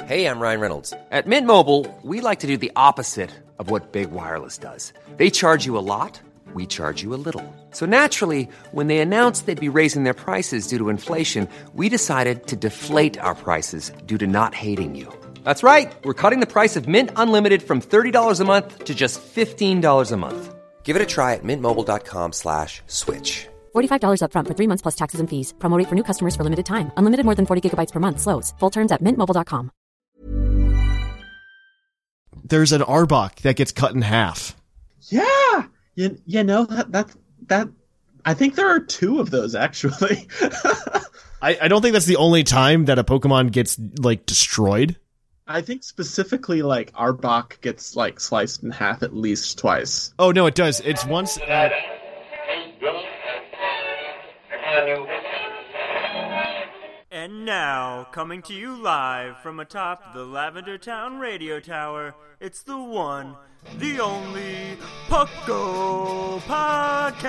Hey, I'm Ryan Reynolds. At Mint Mobile, we like to do the opposite of what Big Wireless does. They charge you a lot, we charge you a little. So naturally, when they announced they'd be raising their prices due to inflation, we decided to deflate our prices due to not hating you. That's right. We're cutting the price of Mint Unlimited from $30 a month to just $15 a month. Give it a try at mintmobile.com/switch. $45 up front for 3 months plus taxes and fees. Promo rate for new customers for limited time. Unlimited more than 40 gigabytes per month. Slows full terms at mintmobile.com. There's an Arbok that gets cut in half. Yeah, you know that. I think there are two of those actually. I don't think that's the only time that a Pokemon gets like destroyed. I think specifically like Arbok gets like sliced in half at least twice. Oh no, it does. It's once. And now, coming to you live from atop the Lavender Town Radio Tower, it's the one, the only Puckle Podcast!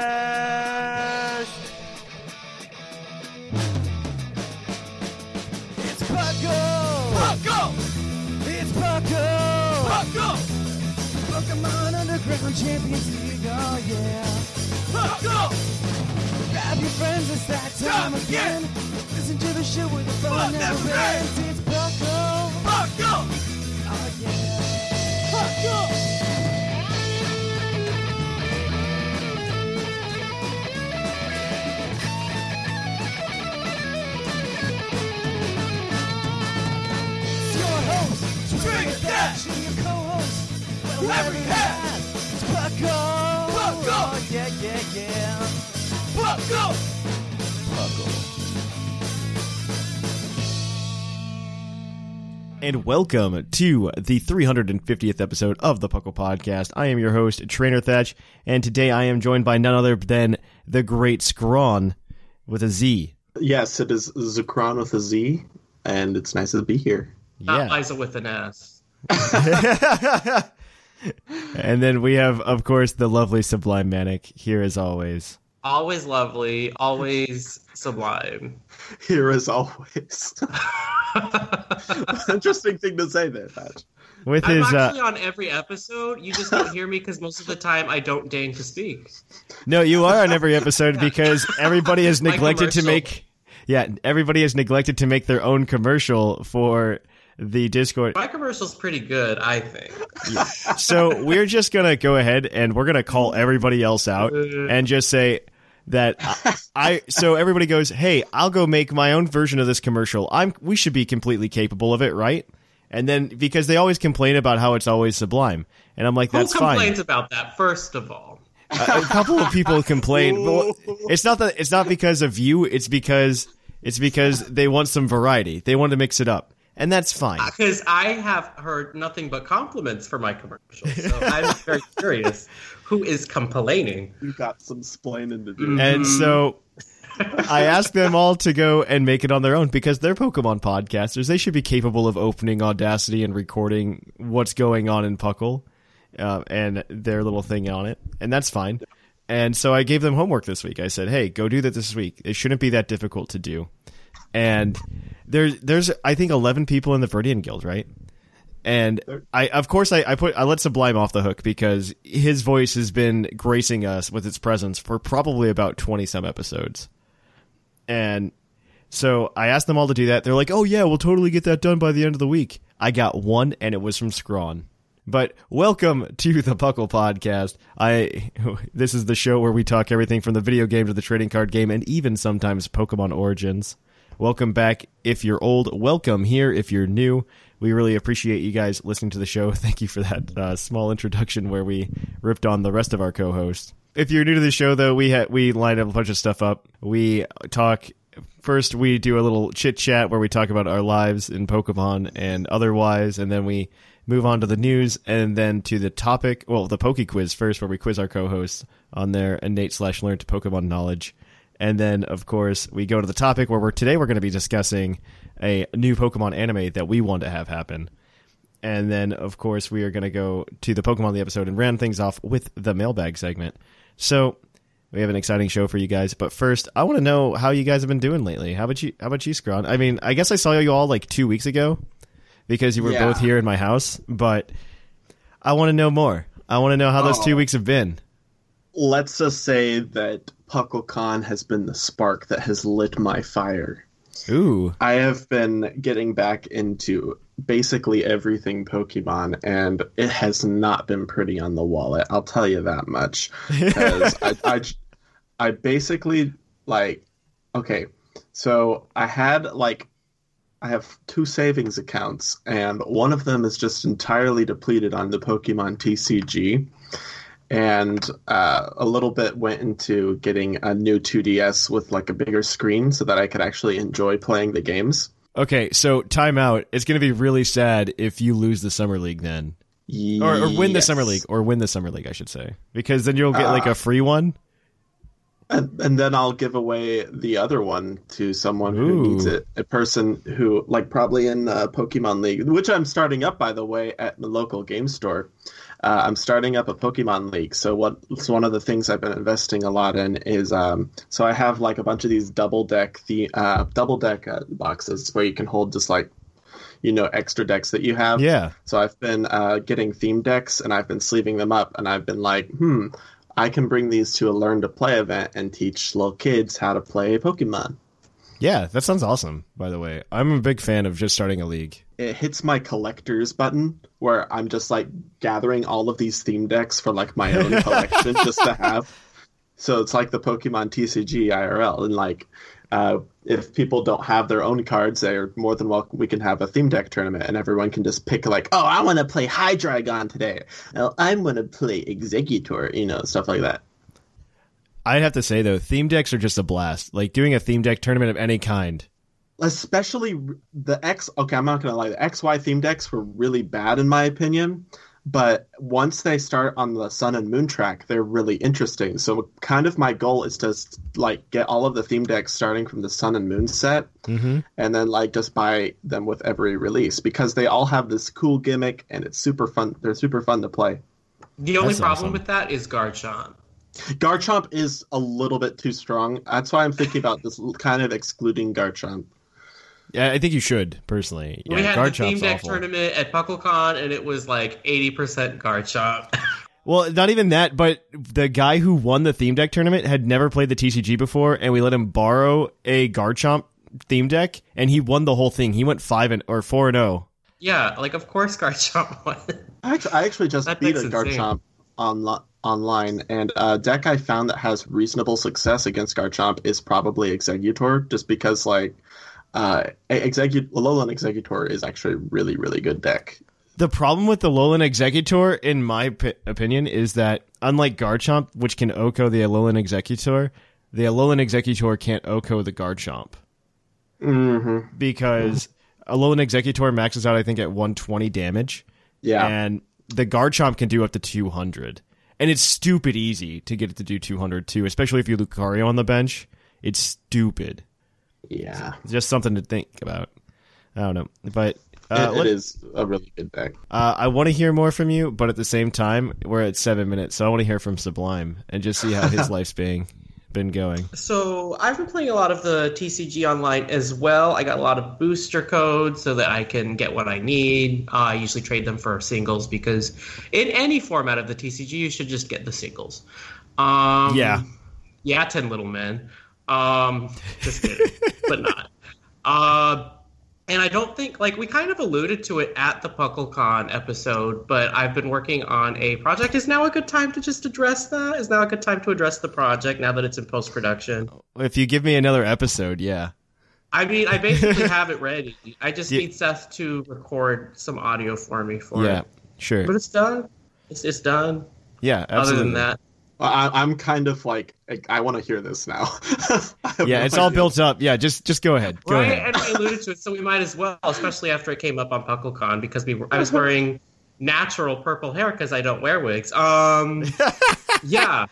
It's Puckle! Puckle! It's Puckle! Puckle! Pokemon Underground Champions League, oh yeah! Puckle! Grab your friends, it's that time again. Listen to the show where the fun never ends. It's Puckle! Puckle! Oh yeah! Puckle! It's your host, Trainer Thatch, and your co-host, Larry Hat. It's Puckle! Puckle! Oh yeah, yeah, yeah! Puckle! Puckle. And welcome to the 350th episode of the Puckle Podcast. I am your host, Trainer Thatch, and today I am joined by none other than the great Scrawn with a Z. Yes, it is Zekron with a Z, and it's nice to be here. Not Liza with an S. And then we have, of course, the lovely Sublime Manic here as always. Always lovely, always sublime. Here as always. Interesting thing to say there, Thatch. With I'm his, actually on every episode. You just don't hear me because most of the time I don't deign to speak. No, you are on every episode because everybody has My neglected to commercial. make... Yeah, everybody has neglected to make their own commercial for the Discord. My commercial's pretty good, I think. So we're just going to go ahead and we're going to call everybody else out and just say that so everybody goes, hey, I'll go make my own version of this commercial. We should be completely capable of it, right? And then because they always complain about how it's always sublime. And I'm like, that's fine. Who complains about that, first of all? A couple of people complain. Well, it's not because of you. It's because they want some variety. They want to mix it up. And that's fine. Because I have heard nothing but compliments for my commercial. So I'm very curious. Who is complaining? You got some splaining to do. And so I asked them all to go and make it on their own because they're Pokemon podcasters. They should be capable of opening Audacity and recording what's going on in Puckle and their little thing on it. And that's fine. And so I gave them homework this week. I said, hey, go do that this week. It shouldn't be that difficult to do. And there's I think 11 people in the Viridian Guild, right? And I let Sublime off the hook because his voice has been gracing us with its presence for probably about 20 some episodes. And so I asked them all to do that. They're like, oh yeah, we'll totally get that done by the end of the week. I got one and it was from Scrawn. But welcome to the Puckle Podcast. This is the show where we talk everything from the video game to the trading card game and even sometimes Pokemon Origins. Welcome back if you're old. Welcome here if you're new. We really appreciate you guys listening to the show. Thank you for that small introduction where we ripped on the rest of our co-hosts. If you're new to the show, though, we line up a bunch of stuff up. We talk... First, we do a little chit-chat where we talk about our lives in Pokemon and otherwise, and then we move on to the news, and then to the topic... Well, the Poke Quiz first, where we quiz our co-hosts on their innate/learned Pokemon knowledge. And then, of course, we go to the topic where today we're going to be discussing a new Pokemon anime that we want to have happen. And then, of course, we are going to go to the Pokemon of the episode and round things off with the mailbag segment. So we have an exciting show for you guys. But first, I want to know how you guys have been doing lately. How about you, Scrawn? I mean, I guess I saw you all like 2 weeks ago. because you were both here in my house, but I want to know more. I want to know how those 2 weeks have been. Let's just say that PuckleCon has been the spark that has lit my fire. Ooh. I have been getting back into basically everything Pokemon, and it has not been pretty on the wallet. I'll tell you that much. Because I basically, like, okay, so I have 2 savings accounts, and one of them is just entirely depleted on the Pokemon TCG. And a little bit went into getting a new 2DS with like a bigger screen so that I could actually enjoy playing the games. Okay, so time out. It's going to be really sad if you lose the Summer League then. Or win the Summer League. Or win the Summer League, I should say. Because then you'll get like a free one. And then I'll give away the other one to someone who needs it. A person who, like, probably in Pokemon League, which I'm starting up, by the way, at the local game store. I'm starting up a Pokemon League. So one of the things I've been investing a lot in is, so I have like a bunch of these double deck boxes where you can hold just like, extra decks that you have. Yeah. So I've been getting theme decks, and I've been sleeving them up, and I've been like, I can bring these to a Learn to Play event and teach little kids how to play Pokemon. Yeah, that sounds awesome, by the way. I'm a big fan of just starting a league. It hits my collector's button, where I'm just, like, gathering all of these theme decks for, like, my own collection just to have. So it's like the Pokemon TCG IRL. And, like, if people don't have their own cards, they're more than welcome. We can have a theme deck tournament, and everyone can just pick, like, oh, I want to play Hydreigon today. Oh, I'm going to play Exeggutor, stuff like that. I'd have to say, though, theme decks are just a blast. Like, doing a theme deck tournament of any kind. Especially the I'm not going to lie, the XY theme decks were really bad in my opinion. But once they start on the Sun and Moon track, they're really interesting. So kind of my goal is to like get all of the theme decks starting from the Sun and Moon set, and then like just buy them with every release, because they all have this cool gimmick and it's super fun. They're super fun to play. The only problem with that is Garchomp. Garchomp is a little bit too strong. That's why I'm thinking about this kind of excluding Garchomp. Yeah, I think you should, personally. Yeah, we had Garchomp's the theme deck awful. tournament at PuckleCon, and it was like 80% Garchomp. Well, not even that, but the guy who won the theme deck tournament had never played the TCG before, and we let him borrow a Garchomp theme deck, and he won the whole thing. He went 4-0. Yeah, like, of course Garchomp won. I actually just beat a Garchomp online, and a deck I found that has reasonable success against Garchomp is probably Exeggutor, just because, like, Alolan Exeggutor is actually a really, really good deck. The problem with the Alolan Exeggutor, in my opinion, is that unlike Garchomp, which can OHKO the Alolan Exeggutor, the Alolan Exeggutor can't OHKO the Garchomp. Mm-hmm. Because Alolan Exeggutor maxes out, I think, at 120 damage. Yeah. And the Garchomp can do up to 200. And it's stupid easy to get it to do 200, too, especially if you have Lucario on the bench. It's stupid. Yeah. It's just something to think about. I don't know. But it is a really good deck. I want to hear more from you, but at the same time, we're at 7 minutes, so I want to hear from Sublime and just see how his life's been going. So I've been playing a lot of the TCG online as well. I got a lot of booster codes so that I can get what I need. I usually trade them for singles, because in any format of the TCG, you should just get the singles. Yeah, 10 little men. Just kidding, but not. And I don't think, like, we kind of alluded to it at the PuckleCon episode, but I've been working on a project. Is now a good time to just address that? Is now a good time to address the project now that it's in post-production? If you give me another episode, yeah. I mean, I basically have it ready. I just need Seth to record some audio for me for it. Yeah, sure. But it's done. It's done. Yeah, absolutely. Other than that. I'm kind of like, I want to hear this now. Yeah, it's all built up. Yeah, just go ahead. Go ahead. And I alluded to it, so we might as well, especially after it came up on PuckleCon, because I was wearing natural purple hair because I don't wear wigs. Yeah.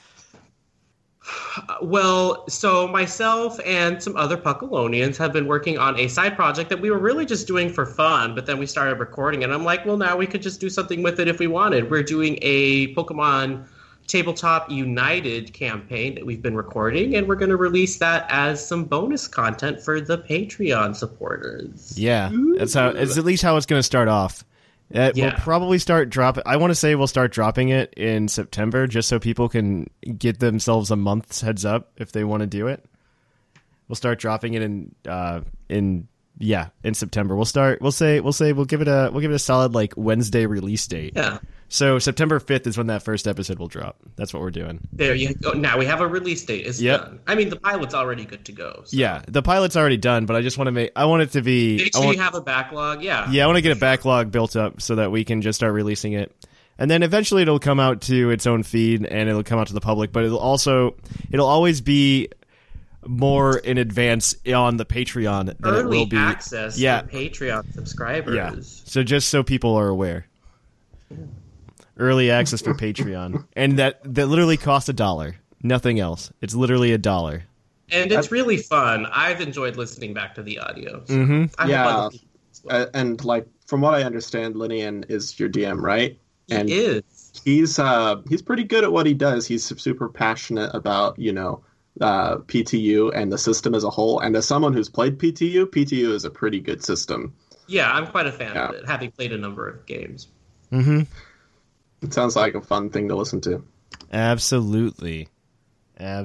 Well, so myself and some other Puckalonians have been working on a side project that we were really just doing for fun, but then we started recording it. And I'm like, well, now we could just do something with it if we wanted. We're doing a Pokemon Tabletop United campaign that we've been recording, and we're going to release that as some bonus content for the Patreon supporters. Yeah, it's at least how it's going to start off. We'll probably start dropping. I want to say we'll start dropping it in September, just so people can get themselves a month's heads up if they want to do it. We'll start dropping it in September. We'll give it a solid like Wednesday release date. Yeah. So September 5th is when that first episode will drop. That's what we're doing. There you go. Now we have a release date. It's done. I mean, the pilot's already good to go. So. Yeah, the pilot's already done, but I just want to I want it to be... Make sure you have a backlog, yeah. Yeah, I want to get a backlog built up so that we can just start releasing it. And then eventually it'll come out to its own feed and it'll come out to the public, but it'll always be more in advance on the Patreon than it will be. Early access for Patreon subscribers. Yeah, so just so people are aware. Early access for Patreon, and that literally costs $1, nothing else. It's literally $1, and it's really fun. I've enjoyed listening back to the audio. So yeah, and like from what I understand, Linian is your DM, right? And he is. He's pretty good at what he does. He's super passionate about PTU and the system as a whole. And as someone who's played PTU is a pretty good system. Yeah, I'm quite a fan of it, having played a number of games. Mm-hmm. It sounds like a fun thing to listen to. Absolutely. I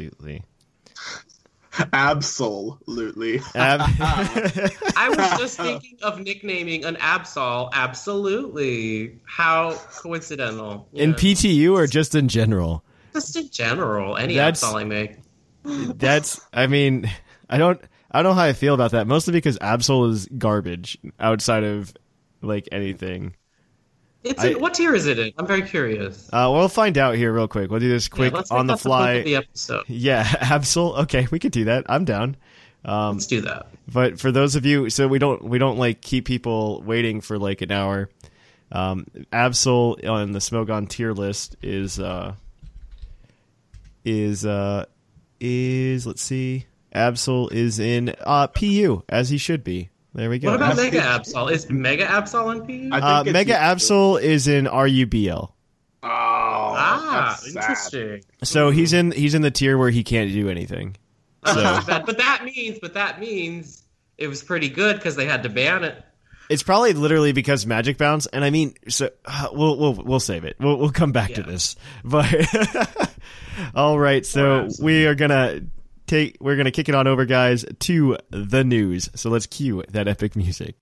was just thinking of nicknaming an Absol. Absolutely. How coincidental. In PTU or just in general? Just in general. Any Absol I make. I don't know how I feel about that. Mostly because Absol is garbage outside of like anything. What tier is it in? I'm very curious. We'll find out here real quick. We'll do this quick on the fly. The episode. Yeah, Absol. Okay, we could do that. I'm down. Let's do that. But for those of you, so we don't like keep people waiting for like an hour. Absol on the Smogon tier list is let's see. Absol is in PU as he should be. There we go. What about Mega Absol? Is Mega Absol on PU? Mega Absol is in RUBL. Interesting. So he's in the tier where he can't do anything. So. but that means it was pretty good because they had to ban it. It's probably literally because Magic Bounce, and I mean, so we'll save it. We'll come back to this. But all right, so we're gonna kick it on over, guys, to the news. So let's cue that epic music.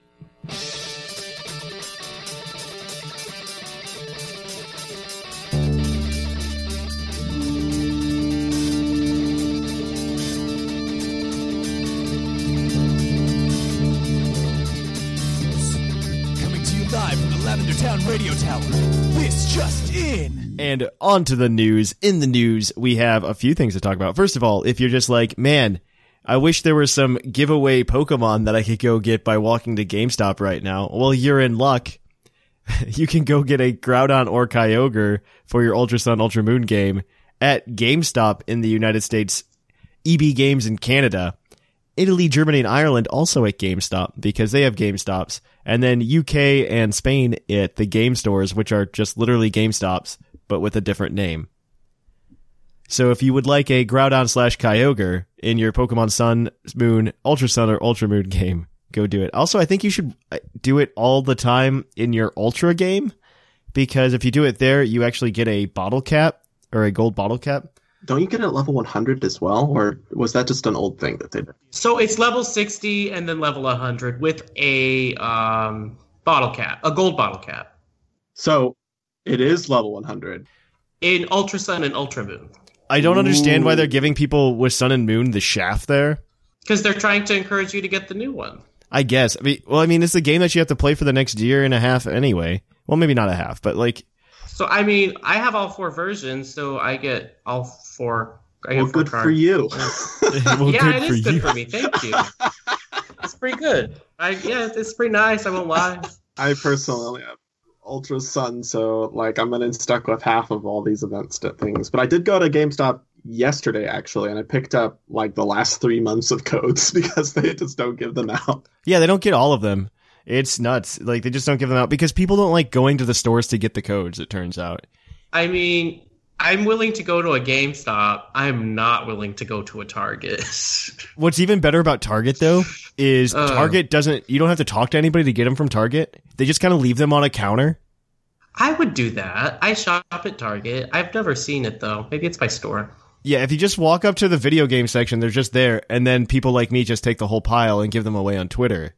Lavender Town Radio Tower. This just in. And on to the news. In the news, we have a few things to talk about. First of all, if you're just like, man, I wish there was some giveaway Pokemon that I could go get by walking to GameStop right now. Well, you're in luck. You can go get a Groudon or Kyogre for your Ultra Sun, Ultra Moon game at GameStop in the United States, EB Games in Canada, Italy, Germany, and Ireland also at GameStop because they have GameStops. And then UK and Spain at the game stores, which are just literally GameStops, but with a different name. So if you would like a Groudon/Kyogre in your Pokemon Sun, Moon, Ultra Sun, or Ultra Moon game, go do it. Also, I think you should do it all the time in your Ultra game, because if you do it there, you actually get a bottle cap, or a gold bottle cap. Don't you get it at level 100 as well? Or was that just an old thing that they did? So it's level 60 and then level 100 with a bottle cap, a gold bottle cap. So it is level 100. In Ultra Sun and Ultra Moon. I don't understand why they're giving people with Sun and Moon the shaft there. Because they're trying to encourage you to get the new one. I guess. I mean, it's a game that you have to play for the next year and a half anyway. Well, maybe not a half, but like... So, I mean, I have all 4 versions, so I get all 4. Well, good for you. Yeah, it is good for me. Thank you. It's pretty good. It's pretty nice. I won't lie. I personally only have Ultra Sun, so like I'm gonna stuck with half of all these events things. But I did go to GameStop yesterday actually, and I picked up like the last 3 months of codes because they just don't give them out. Yeah, they don't get all of them. It's nuts. Like, they just don't give them out because people don't like going to the stores to get the codes, it turns out. I mean, I'm willing to go to a GameStop. I'm not willing to go to a Target. What's even better about Target, though, is Target doesn't... You don't have to talk to anybody to get them from Target. They just kind of leave them on a counter. I would do that. I shop at Target. I've never seen it, though. Maybe it's by store. Yeah, if you just walk up to the video game section, they're just there, and then people like me just take the whole pile and give them away on Twitter.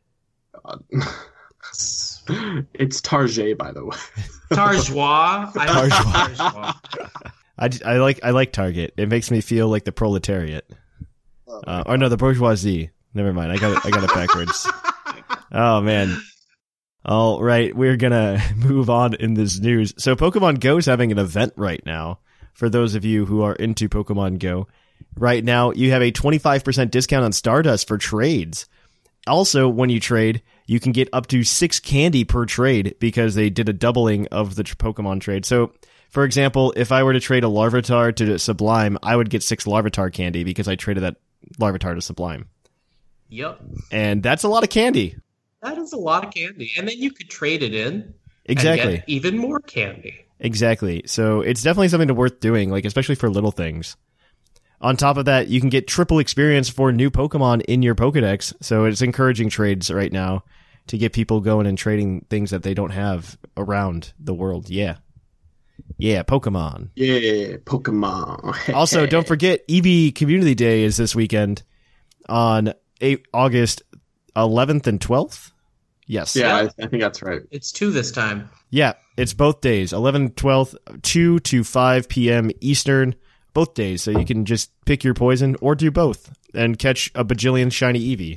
It's Target, by the way. Tarjois. Tarjois. I like Target. It makes me feel like the proletariat. Or no, the bourgeoisie. Never mind. I got it backwards. Oh man. All right, we're gonna move on in this news. So Pokemon Go is having an event right now. For those of you who are into Pokemon Go, right now you have a 25% discount on Stardust for trades. Also, when you trade, you can get up to 6 candy per trade because they did a doubling of the Pokemon trade. So, for example, if I were to trade a Larvitar to Sublime, I would get 6 Larvitar candy because I traded that Larvitar to Sublime. Yep. And that's a lot of candy. That is a lot of candy. And then you could trade it in. Exactly. And get even more candy. Exactly. So it's definitely something worth doing, like especially for little things. On top of that, you can get triple experience for new Pokemon in your Pokedex. So it's encouraging trades right now to get people going and trading things that they don't have around the world. Yeah. Yeah, Pokemon. Yeah, Pokemon. Also, don't forget, EV Community Day is this weekend on August 11th and 12th. Yes. Yeah, I think that's right. It's 2 this time. Yeah, it's both days, 11, 12, 2 to 5 p.m. Eastern, both days. So you can just pick your poison or do both and catch a bajillion shiny Eevee.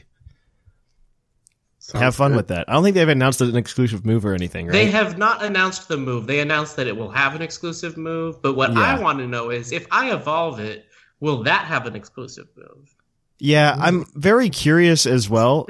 Have fun with that. I don't think they've announced an exclusive move or anything, right? They have not announced the move. They announced that it will have an exclusive move. But what I want to know is, if I evolve it, will that have an exclusive move? Yeah, I'm very curious as well.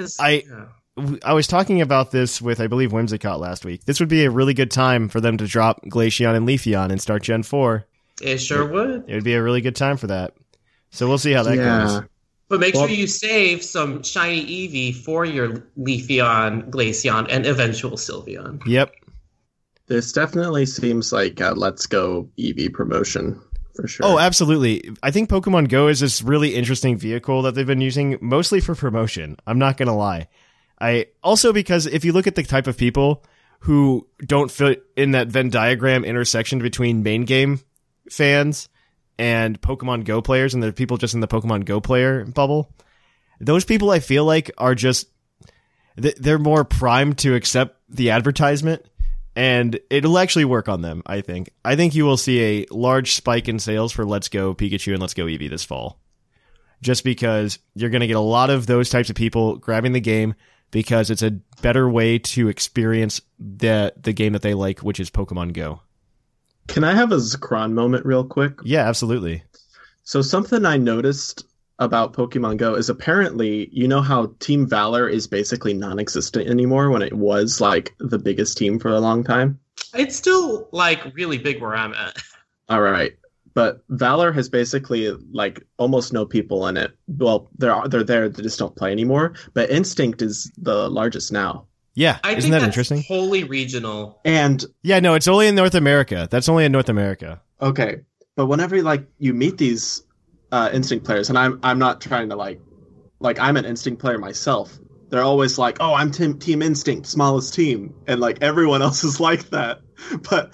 I was talking about this with, I believe, Whimsicott last week. This would be a really good time for them to drop Glaceon and Leafeon and start Gen 4. It sure would. It would be a really good time for that. So we'll see how that goes. But make sure you save some shiny Eevee for your Leafeon, Glaceon, and eventual Sylveon. Yep. This definitely seems like a Let's Go Eevee promotion, for sure. Oh, absolutely. I think Pokemon Go is this really interesting vehicle that they've been using, mostly for promotion. I'm not going to lie. Also because if you look at the type of people who don't fit in that Venn diagram intersection between main game fans and Pokemon Go players, and the people just in the Pokemon Go player bubble, those people I feel like are just, they're more primed to accept the advertisement, and it'll actually work on them, I think. I think you will see a large spike in sales for Let's Go Pikachu and Let's Go Eevee this fall. Just because you're going to get a lot of those types of people grabbing the game because it's a better way to experience the game that they like, which is Pokemon Go. Can I have a Zekrom moment real quick? Yeah, absolutely. So something I noticed about Pokemon Go is apparently, you know how Team Valor is basically non-existent anymore when it was like the biggest team for a long time? It's still like really big where I'm at. All right. But Valor has basically like almost no people in it. Well, they're there, they just don't play anymore. But Instinct is the largest now. Yeah, isn't that interesting? Wholly regional. And yeah, no, it's only in North America. That's only in North America. Okay, but whenever like you meet these Instinct players, and I'm not trying to like I'm an Instinct player myself. They're always like, "Oh, I'm Team Instinct, smallest team," and like everyone else is like that. But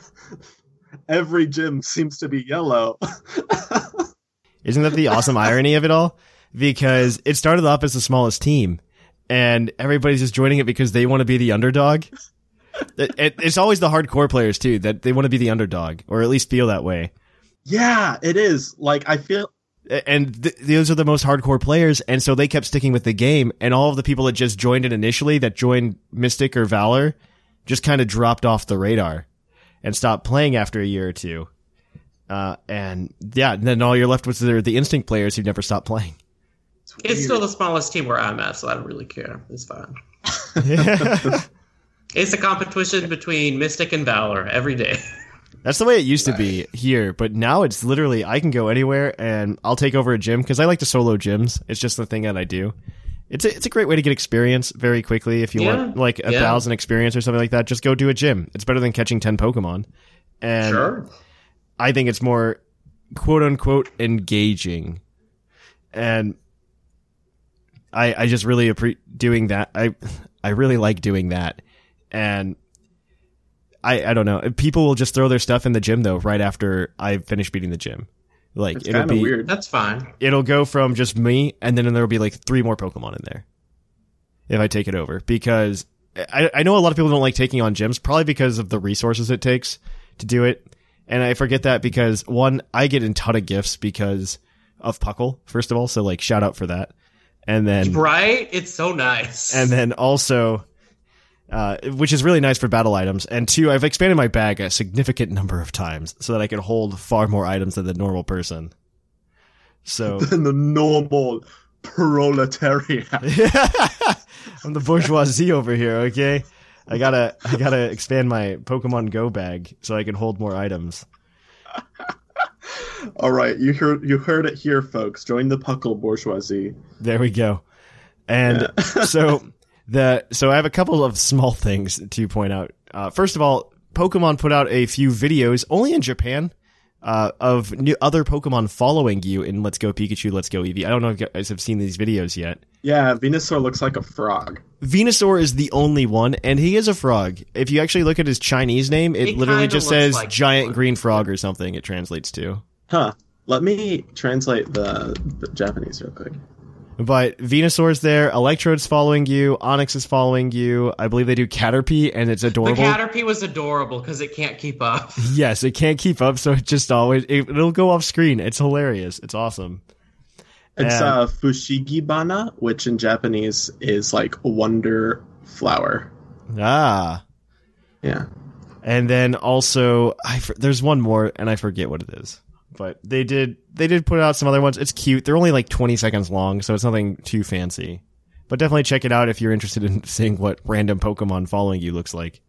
every gym seems to be yellow. Isn't that the awesome irony of it all? Because it started off as the smallest team, and everybody's just joining it because they want to be the underdog. It's always the hardcore players, too, that they want to be the underdog, or at least feel that way. Yeah, it is. Like, I feel... And those are the most hardcore players, and so they kept sticking with the game, and all of the people that just joined it initially, that joined Mystic or Valor, just kind of dropped off the radar and stopped playing after a year or two. And then all you're left with are the Instinct players who never stopped playing. It's still the smallest team where I'm at, so I don't really care. It's fine. It's a competition between Mystic and Valor every day. That's the way it used to be here, but now it's literally I can go anywhere and I'll take over a gym because I like to solo gyms. It's just the thing that I do. It's a great way to get experience very quickly. If you want like 1,000 experience or something like that, just go do a gym. It's better than catching 10 Pokemon. And sure. I think it's more quote unquote engaging. And I just really doing that. I really like doing that. And I don't know. People will just throw their stuff in the gym though right after I finish beating the gym. Like It's it'll kind of be weird. That's fine. It'll go from just me, and then there'll be like 3 more Pokemon in there if I take it over. Because I know a lot of people don't like taking on gyms, probably because of the resources it takes to do it. And I forget that because, one, I get a ton of gifts because of Puckle, first of all. So, like, shout out for that. And then, Right? It's so nice. and then also, which is really nice for battle items. And 2, I've expanded my bag a significant number of times so that I can hold far more items than the normal person. So Than the normal proletariat. I'm the bourgeoisie over here, okay? I gotta expand my Pokemon Go bag so I can hold more items. All right, you heard it here, folks. Join the Puckle bourgeoisie. There we go. And so I have a couple of small things to point out. First of all, Pokemon put out a few videos only in Japan of new other Pokemon following you in Let's Go Pikachu, Let's Go Eevee. I don't know if you guys have seen these videos yet. Yeah, Venusaur looks like a frog. Venusaur is the only one, and he is a frog. If you actually look at his Chinese name, it literally kinda just looks says like giant one. green frog or something it translates to. Huh. Let me translate the Japanese real quick. But Venusaur's there, Electrode's following you, Onix is following you. I believe they do Caterpie, and it's the adorable. Caterpie was adorable because it can't keep up. Yes, it can't keep up, so it just always it'll go off screen. It's hilarious. It's awesome. It's And- Fushigibana, which in Japanese is like wonder flower. Ah. Yeah. And then also, there's one more, and I forget what it is. But they did put out some other ones. It's cute. They're only like 20 seconds long, so it's nothing too fancy. But definitely check it out if you're interested in seeing what random Pokemon following you looks like.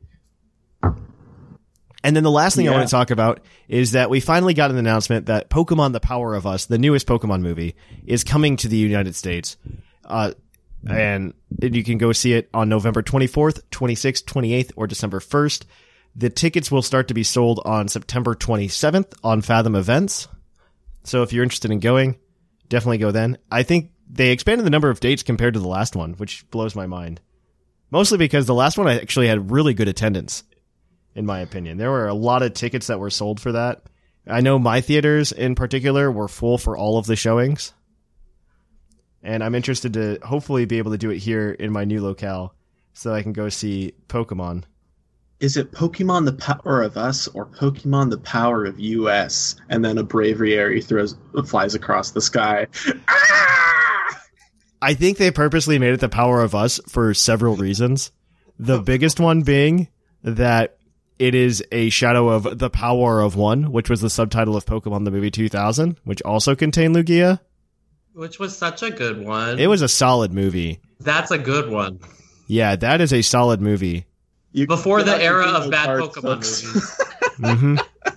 And then the last thing I want to talk about is that we finally got an announcement that Pokemon The Power of Us, the newest Pokemon movie, is coming to the United States. And you can go see it on November 24th, 26th, 28th, or December 1st. The tickets will start to be sold on September 27th on Fathom Events. So if you're interested in going, definitely go then. I think they expanded the number of dates compared to the last one, which blows my mind. Mostly because the last one actually had really good attendance, in my opinion. There were a lot of tickets that were sold for that. I know my theaters in particular were full for all of the showings. And I'm interested to hopefully be able to do it here in my new locale so I can go see Pokemon. Is it Pokemon The Power of Us or Pokemon The Power of US? And then a Braviary flies across the sky. Ah! I think they purposely made it The Power of Us for several reasons. The biggest one being that it is a shadow of The Power of One, which was the subtitle of Pokemon the Movie 2000, which also contained Lugia. Which was such a good one. It was a solid movie. That's a good one. Yeah, that is a solid movie. Before Get the out your era bingo of bad cards, Pokemon folks. movies.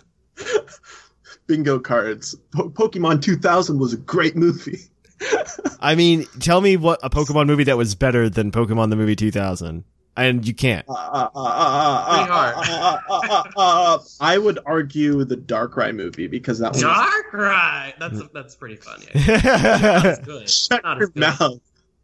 Bingo cards. Pokemon 2000 was a great movie. I mean, tell me what a Pokemon movie that was better than Pokemon the Movie 2000. And you can't. I would argue the Darkrai movie because that was Darkrai! That's pretty funny. That's good. shut Not your as good. mouth.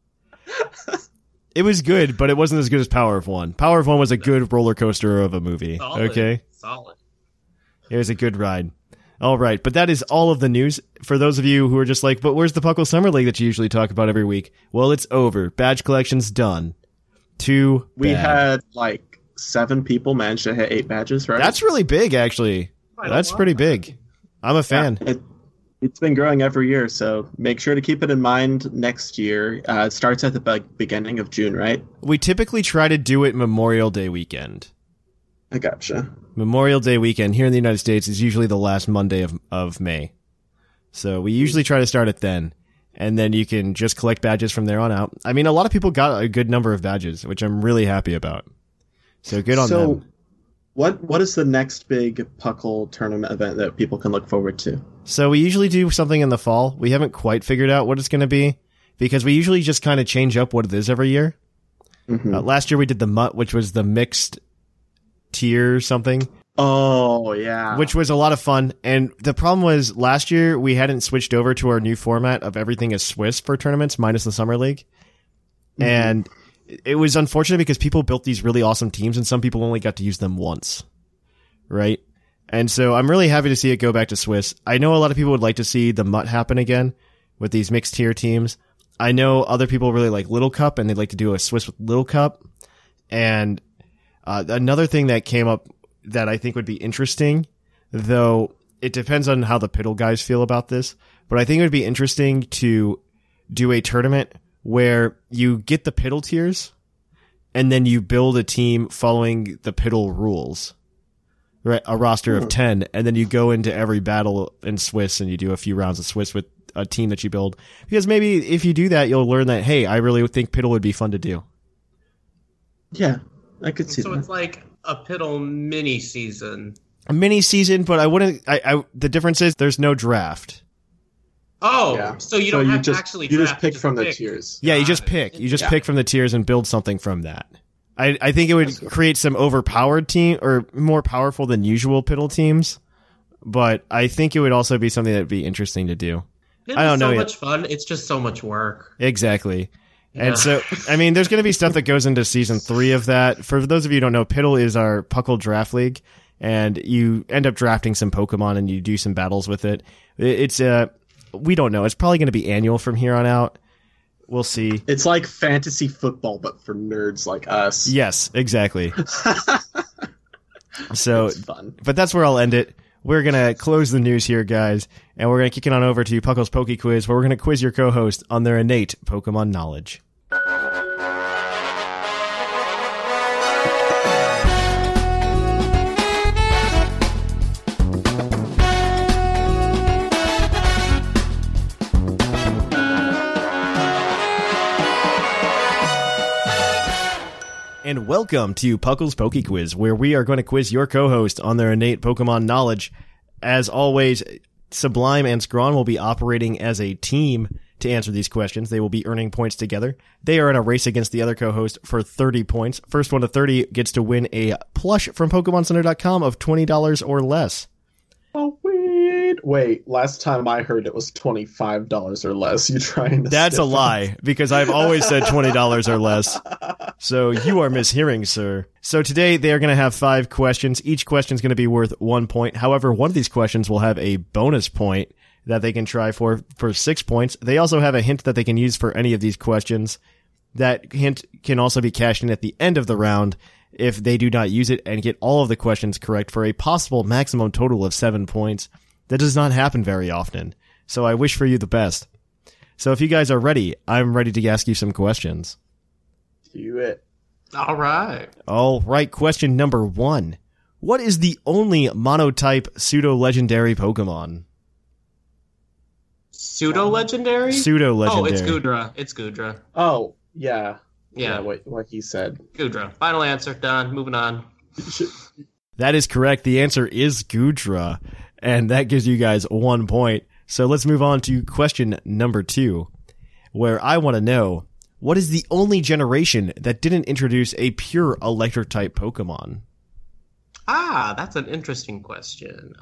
It was good, but it wasn't as good as Power of One. Power of One was a good roller coaster of a movie. Solid. Okay? Solid. It was a good ride. All right, but that is all of the news. For those of you who are just like, but where's the Puckle Summer League that you usually talk about every week? Well, it's over. Badge collection's done. Too We bad. had like 7 people manage to hit 8 badges, right? That's really big, actually. Quite a That's lot. pretty big. I'm a fan. It's been growing every year, so make sure to keep it in mind next year. It starts at the beginning of June, right? We typically try to do it Memorial Day weekend. I gotcha. Memorial Day weekend here in the United States is usually the last Monday of May. So we usually try to start it then. And then you can just collect badges from there on out. I mean, a lot of people got a good number of badges, which I'm really happy about. So good on them. What is the next big Puckle tournament event that people can look forward to? So we usually do something in the fall. We haven't quite figured out what it's going to be because we usually just kind of change up what it is every year. Mm-hmm. Last year we did the Mutt, which was the mixed tier something. Oh, yeah. which was a lot of fun. And the problem was last year we hadn't switched over to our new format of everything is Swiss for tournaments minus the Summer League. Mm-hmm. And it was unfortunate because people built these really awesome teams and some people only got to use them once. Right? And so I'm really happy to see it go back to Swiss. I know a lot of people would like to see the MUT happen again with these mixed tier teams. I know other people really like Little Cup and they'd like to do a Swiss with Little Cup. And another thing that came up that I think would be interesting, though it depends on how the Piddle guys feel about this, but I think it would be interesting to do a tournament where you get the Piddle tiers and then you build a team following the Piddle rules. Right, a roster of 10, and then you go into every battle in Swiss and you do a few rounds of Swiss with a team that you build. Because maybe if you do that, you'll learn that, hey, I really think Piddle would be fun to do. Yeah, I could see that. So it's like a Piddle mini season. A mini season, but I wouldn't. The difference is there's no draft. Oh, Yeah. so you don't have to actually draft. You just pick from the tiers. Yeah, you just pick. You just pick from the tiers and build something from that. I think it would create some overpowered team or more powerful than usual Piddle teams, but I think it would also be something that would be interesting to do. I don't know so yet. much fun. It's just so much work. Exactly. Yeah. And so, I mean, there's going to be stuff that goes into season 3 of that. For those of you who don't know, Piddle is our Puckle draft league, and you end up drafting some Pokemon and you do some battles with it. It's we don't know. It's probably going to be annual from here on out. We'll see. It's like fantasy football, but for nerds like us. Yes, exactly. So, It's fun. but that's where I'll end it. We're going to close the news here, guys, and we're going to kick it on over to Puckle's Poke Quiz, where we're going to quiz your co-host on their innate Pokemon knowledge. And welcome to Puckle's Poke Quiz, where we are going to quiz your co-host on their innate Pokemon knowledge. As always, Sublime and Scrawn will be operating as a team to answer these questions. They will be earning points together. They are in a race against the other co-host for 30 points. First one to 30 gets to win a plush from PokemonCenter.com of $20 or less. Oh, wait. Last time I heard it was $25 or less. You trying to? That's a stiff lie, because I've always said $20 or less. So you are mishearing, sir. So today they are going to have 5 questions. Each question is going to be worth 1 point. However, one of these questions will have a bonus point that they can try for 6 points. They also have a hint that they can use for any of these questions. That hint can also be cashed in at the end of the round if they do not use it and get all of the questions correct for a possible maximum total of 7 points. That does not happen very often, so I wish for you the best. So if you guys are ready, I'm ready to ask you some questions. Do it. All right. All right, question number 1. What is the only monotype pseudo-legendary Pokemon? Pseudo-legendary? Pseudo-legendary. Oh, it's Goodra. It's Goodra. Oh, yeah. Yeah. What he said. Goodra. Final answer. Done. Moving on. That is correct. The answer is Goodra, and that gives you guys 1 point. So let's move on to question number 2, where I want to know, what is the only generation that didn't introduce a pure electric-type Pokemon? Ah, that's an interesting question.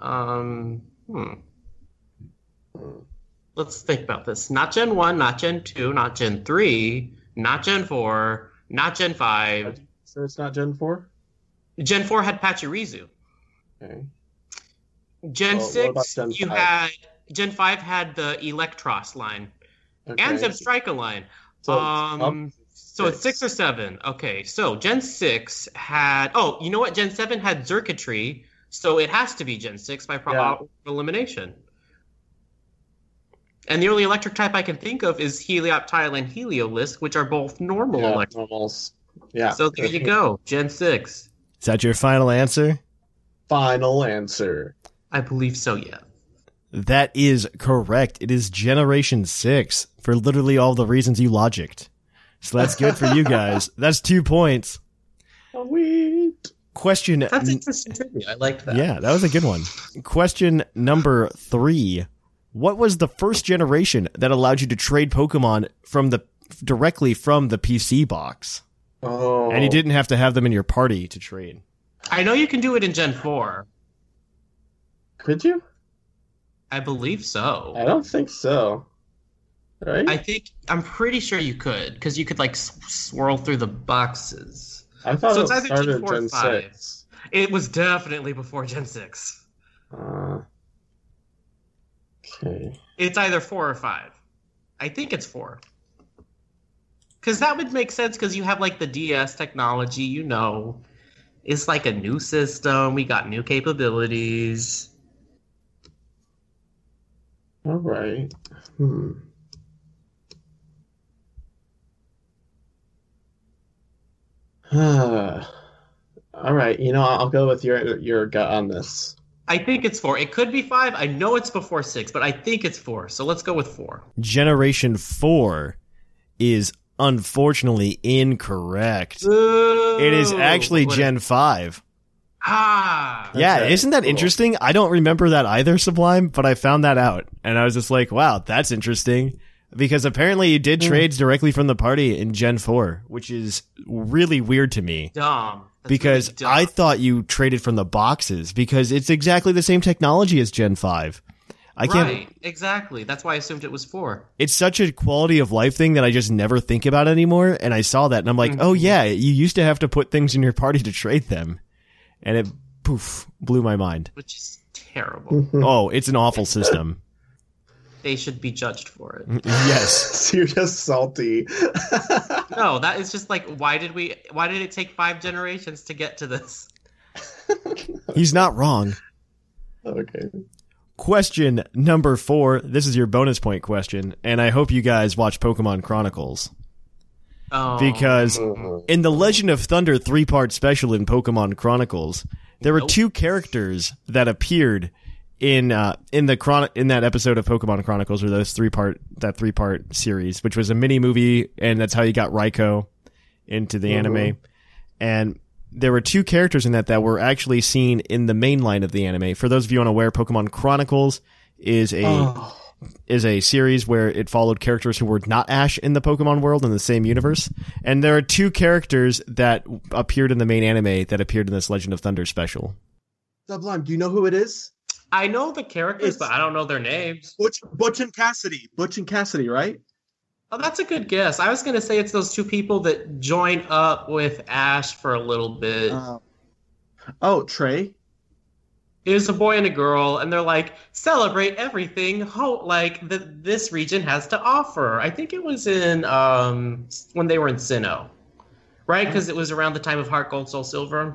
Let's think about this. Not Gen 1, not Gen 2, not Gen 3, not Gen 4, not Gen 5. So it's not Gen 4? Gen 4 had Pachirisu. Okay. Gen Well, what about 6, Gen you 5? had... Gen 5 had the Electros line. Okay. And Zebstrika line. So it's 6 or 7. Okay, so Gen 6 had... Oh, you know what? Gen 7 had Xurkitree, so it has to be Gen 6 by elimination. And the only electric type I can think of is Helioptile and Heliolisk, which are both normal electric. Normals. Yeah. So there you go, Gen 6. Is that your final answer? Final answer. I believe so, yeah. That is correct. It is Generation 6, for literally all the reasons you logicked. So that's good for you guys. That's 2 points. Sweet. Question... That's interesting trivia. I liked that. Yeah, that was a good one. Question number 3. What was the first generation that allowed you to trade Pokemon directly from the PC box? Oh. And you didn't have to have them in your party to trade. I know you can do it in Gen 4. Could you? I believe so. I don't think so. Right? I'm pretty sure you could, because you could like swirl through the boxes. I thought So it it's either started Gen 4 or Gen 5. 6. It was definitely before Gen 6. Okay. It's either 4 or 5. I think it's 4. Because that would make sense, because you have like the DS technology, you know. It's like a new system. We got new capabilities. All right. All right. You know, I'll go with your gut on this. I think it's 4. It could be 5. I know it's before 6, but I think it's 4. So let's go with 4. Generation 4 is unfortunately incorrect. Ooh, It is actually Gen 5. Yeah, Okay, isn't that cool. interesting? I don't remember that either, Sublime, but I found that out. And I was just like, wow, that's interesting. Because apparently you did trades directly from the party in Gen 4, which is really weird to me. Dumb. That's Because really dumb. I thought you traded from the boxes, because it's exactly the same technology as Gen 5. I can't. Right, exactly. That's why I assumed it was 4. It's such a quality of life thing that I just never think about anymore. And I saw that and I'm like, oh yeah, you used to have to put things in your party to trade them. And it, poof, blew my mind. Which is terrible. Oh, it's an awful system. They should be judged for it. Yes. So you're just salty. No, that is just like, why did it take 5 generations to get to this? He's not wrong. Okay. Question number 4. This is your bonus point question. And I hope you guys watch Pokemon Chronicles. Oh, Because in the Legend of Thunder 3-part special in Pokemon Chronicles, there were 2 characters that appeared in that episode of Pokemon Chronicles, or those 3-part series, which was a mini movie, and that's how you got Raikou into the anime. And there were 2 characters in that were actually seen in the main line of the anime. For those of you unaware, Pokemon Chronicles is a series where it followed characters who were not Ash in the Pokemon world in the same universe. And there are 2 characters that appeared in the main anime that appeared in this Legend of Thunder special. Sublime, do you know who it is? I know the characters, but I don't know their names. Butch and Cassidy. Butch and Cassidy, right? Oh, that's a good guess. I was going to say it's those 2 people that join up with Ash for a little bit. Trey. It was a boy and a girl, and they're like, celebrate everything this region has to offer. I think it was in when they were in Sinnoh, right? Because it was around the time of Heart Gold, Soul Silver.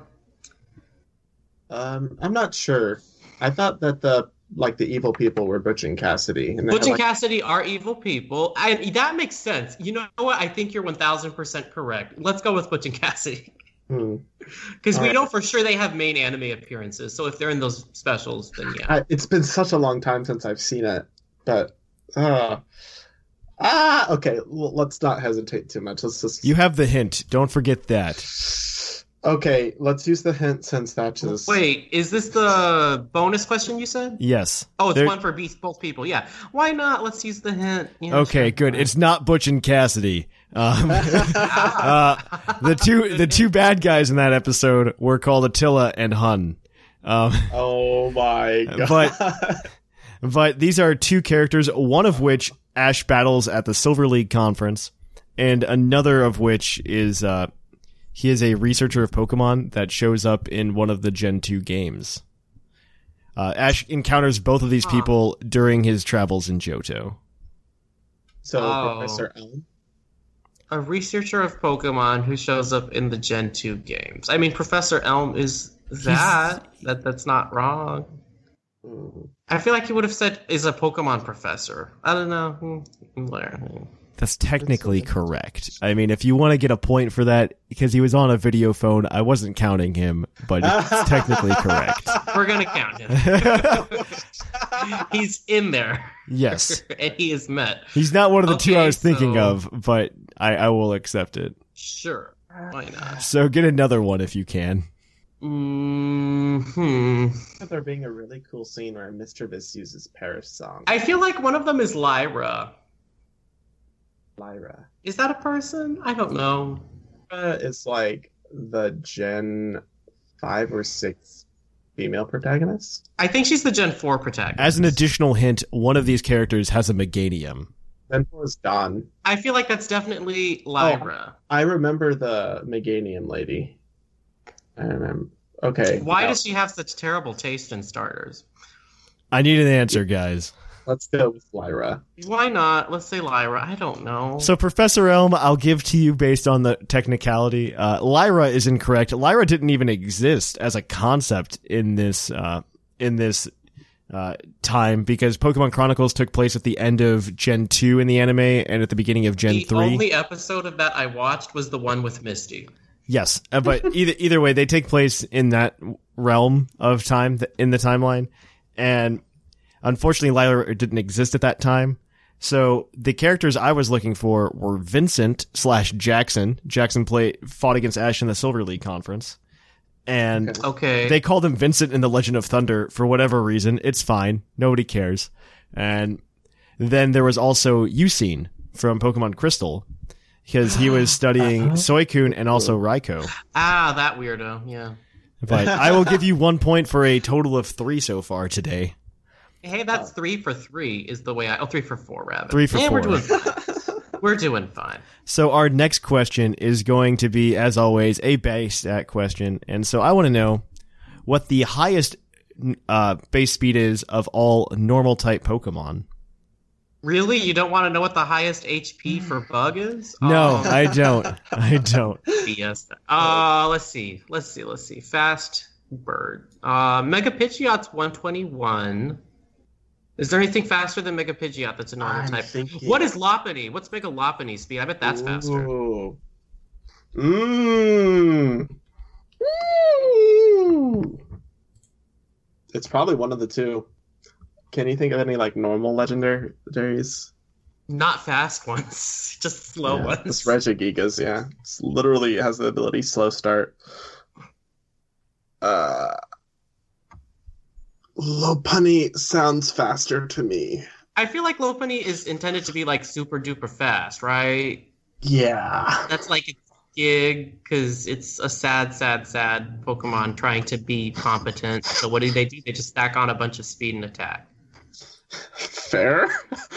I'm not sure. I thought that the evil people were Butch and Cassidy. And Butch and Cassidy are evil people. That makes sense. You know what? I think you're 1,000% correct. Let's go with Butch and Cassidy. Because we know for sure they have main anime appearances. So if they're in those specials, then yeah. It's been such a long time since I've seen it. But, okay. Well, let's not hesitate too much. Let's just... You have the hint. Don't forget that. Okay, let's use the hint since that is... Wait, is this the bonus question you said? Yes. Oh, it's one for both people. Yeah. Why not? Let's use the hint. Yeah, okay, sure. good. It's not Butch and Cassidy. The two bad guys in that episode were called Attila and Hun. Oh my god. But these are 2 characters, one of which Ash battles at the Silver League conference, and another of which is he is a researcher of Pokemon that shows up in one of the Gen 2 games. Ash encounters both of these people during his travels in Johto. So, Professor Elm? A researcher of Pokemon who shows up in the Gen 2 games. I mean, Professor Elm is that's not wrong. I feel like he would have said is a Pokemon professor. I don't know. Whatever. That's technically correct. I mean, if you want to get a point for that, because he was on a video phone, I wasn't counting him, but it's technically correct. We're going to count him. He's in there. Yes. And he is met. He's not one of the 2 I was thinking of, but I will accept it. Sure. Why not? So get another one if you can. There being a really cool scene where Mischievous uses Paris song. I feel like one of them is Lyra. Lyra. Is that a person? I don't know. It's like the Gen 5 or 6 female protagonists. I think she's the Gen 4 protagonist. As an additional hint, one of these characters has a Meganium. Then was Dawn. I feel like that's definitely Lyra. I remember the Meganium lady. I remember. Okay. Why does she have such terrible taste in starters? I need an answer, guys. Let's go with Lyra. Why not? Let's say Lyra. I don't know. So, Professor Elm, I'll give to you based on the technicality. Lyra is incorrect. Lyra didn't even exist as a concept in this time because Pokemon Chronicles took place at the end of Gen 2 in the anime and at the beginning of Gen 3. The only episode of that I watched was the one with Misty. Yes, but either way, they take place in that realm of time in the timeline, and unfortunately, Lyra didn't exist at that time. So the characters I was looking for were Vincent / Jackson. Jackson fought against Ash in the Silver League Conference, and they called him Vincent in the Legend of Thunder for whatever reason. It's fine, nobody cares. And then there was also Eusine from Pokemon Crystal, because he was studying Suicune and also Raikou. Ah, that weirdo, yeah. But I will give you 1 point for a total of 3 so far today. Hey, that's 3 for 3 is the way 3 for 4, rather. 3 for 4. We're doing fine. We're doing fine. So our next question is going to be, as always, a base stat question. And so I want to know what the highest base speed is of all normal type Pokemon. Really? You don't want to know what the highest HP for Bug is? No, I don't. I don't. Yes. Let's see. Fast Bird. Mega Pidgeot's 121. Is there anything faster than Mega Pidgeot that's a normal type? What is Lopunny? What's Mega Lopunny's speed? I bet that's faster. It's probably one of the two. Can you think of any like normal legendaries? Not fast ones, just slow ones. It's Regigigas, yeah. It's literally has the ability slow start. Lopunny sounds faster to me. I feel like Lopunny is intended to be like super duper fast, right? Yeah. That's like its gig, because it's a sad Pokemon trying to be competent. So what do? They just stack on a bunch of speed and attack. Fair.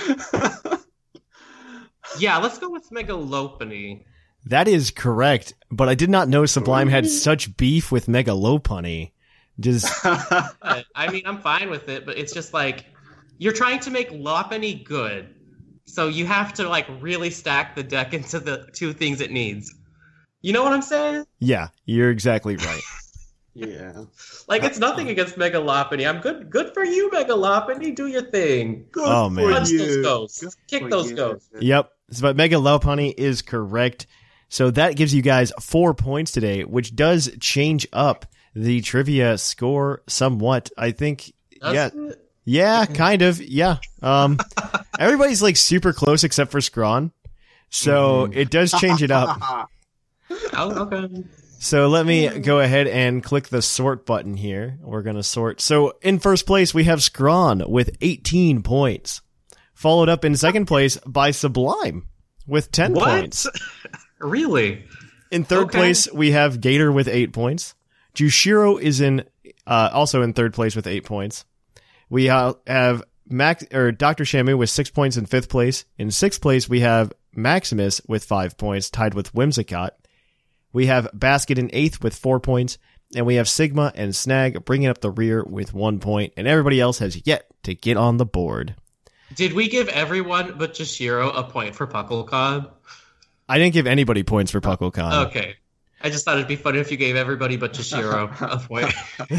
Yeah, let's go with Mega Lopunny. That is correct, but I did not know Sublime had such beef with Mega Lopunny. I mean, I'm fine with it, but it's just like you're trying to make Lopunny good, so you have to like really stack the deck into the two things it needs. You know what I'm saying? Yeah, you're exactly right. Yeah. Like, it's nothing against Mega Lopunny. I'm good for you, Mega Lopunny. Do your thing. Oh, man. Punch those ghosts. Kick those ghosts. Yep. But Mega Lopunny is correct. So that gives you guys 4 points today, which does change up the trivia score somewhat. I think, yeah, kind of, yeah. Everybody's like super close except for Scrawn. So it does change it up. Oh, okay. So let me go ahead and click the sort button here. We're going to sort. So in first place, we have Scrawn with 18 points. Followed up in second place by Sublime with 10 points. Really? In third place, we have Gator with 8 points. Jushiro is also in third place with 8 points. We have Dr. Shamu with 6 points in fifth place. In sixth place, we have Maximus with 5 points, tied with Whimsicott. We have Basket in eighth with 4 points, and we have Sigma and Snag bringing up the rear with 1 point, and everybody else has yet to get on the board. Did we give everyone but Jushiro a point for PuckleCon? I didn't give anybody points for PuckleCon. Okay. I just thought it'd be funny if you gave everybody but Jushiro a point.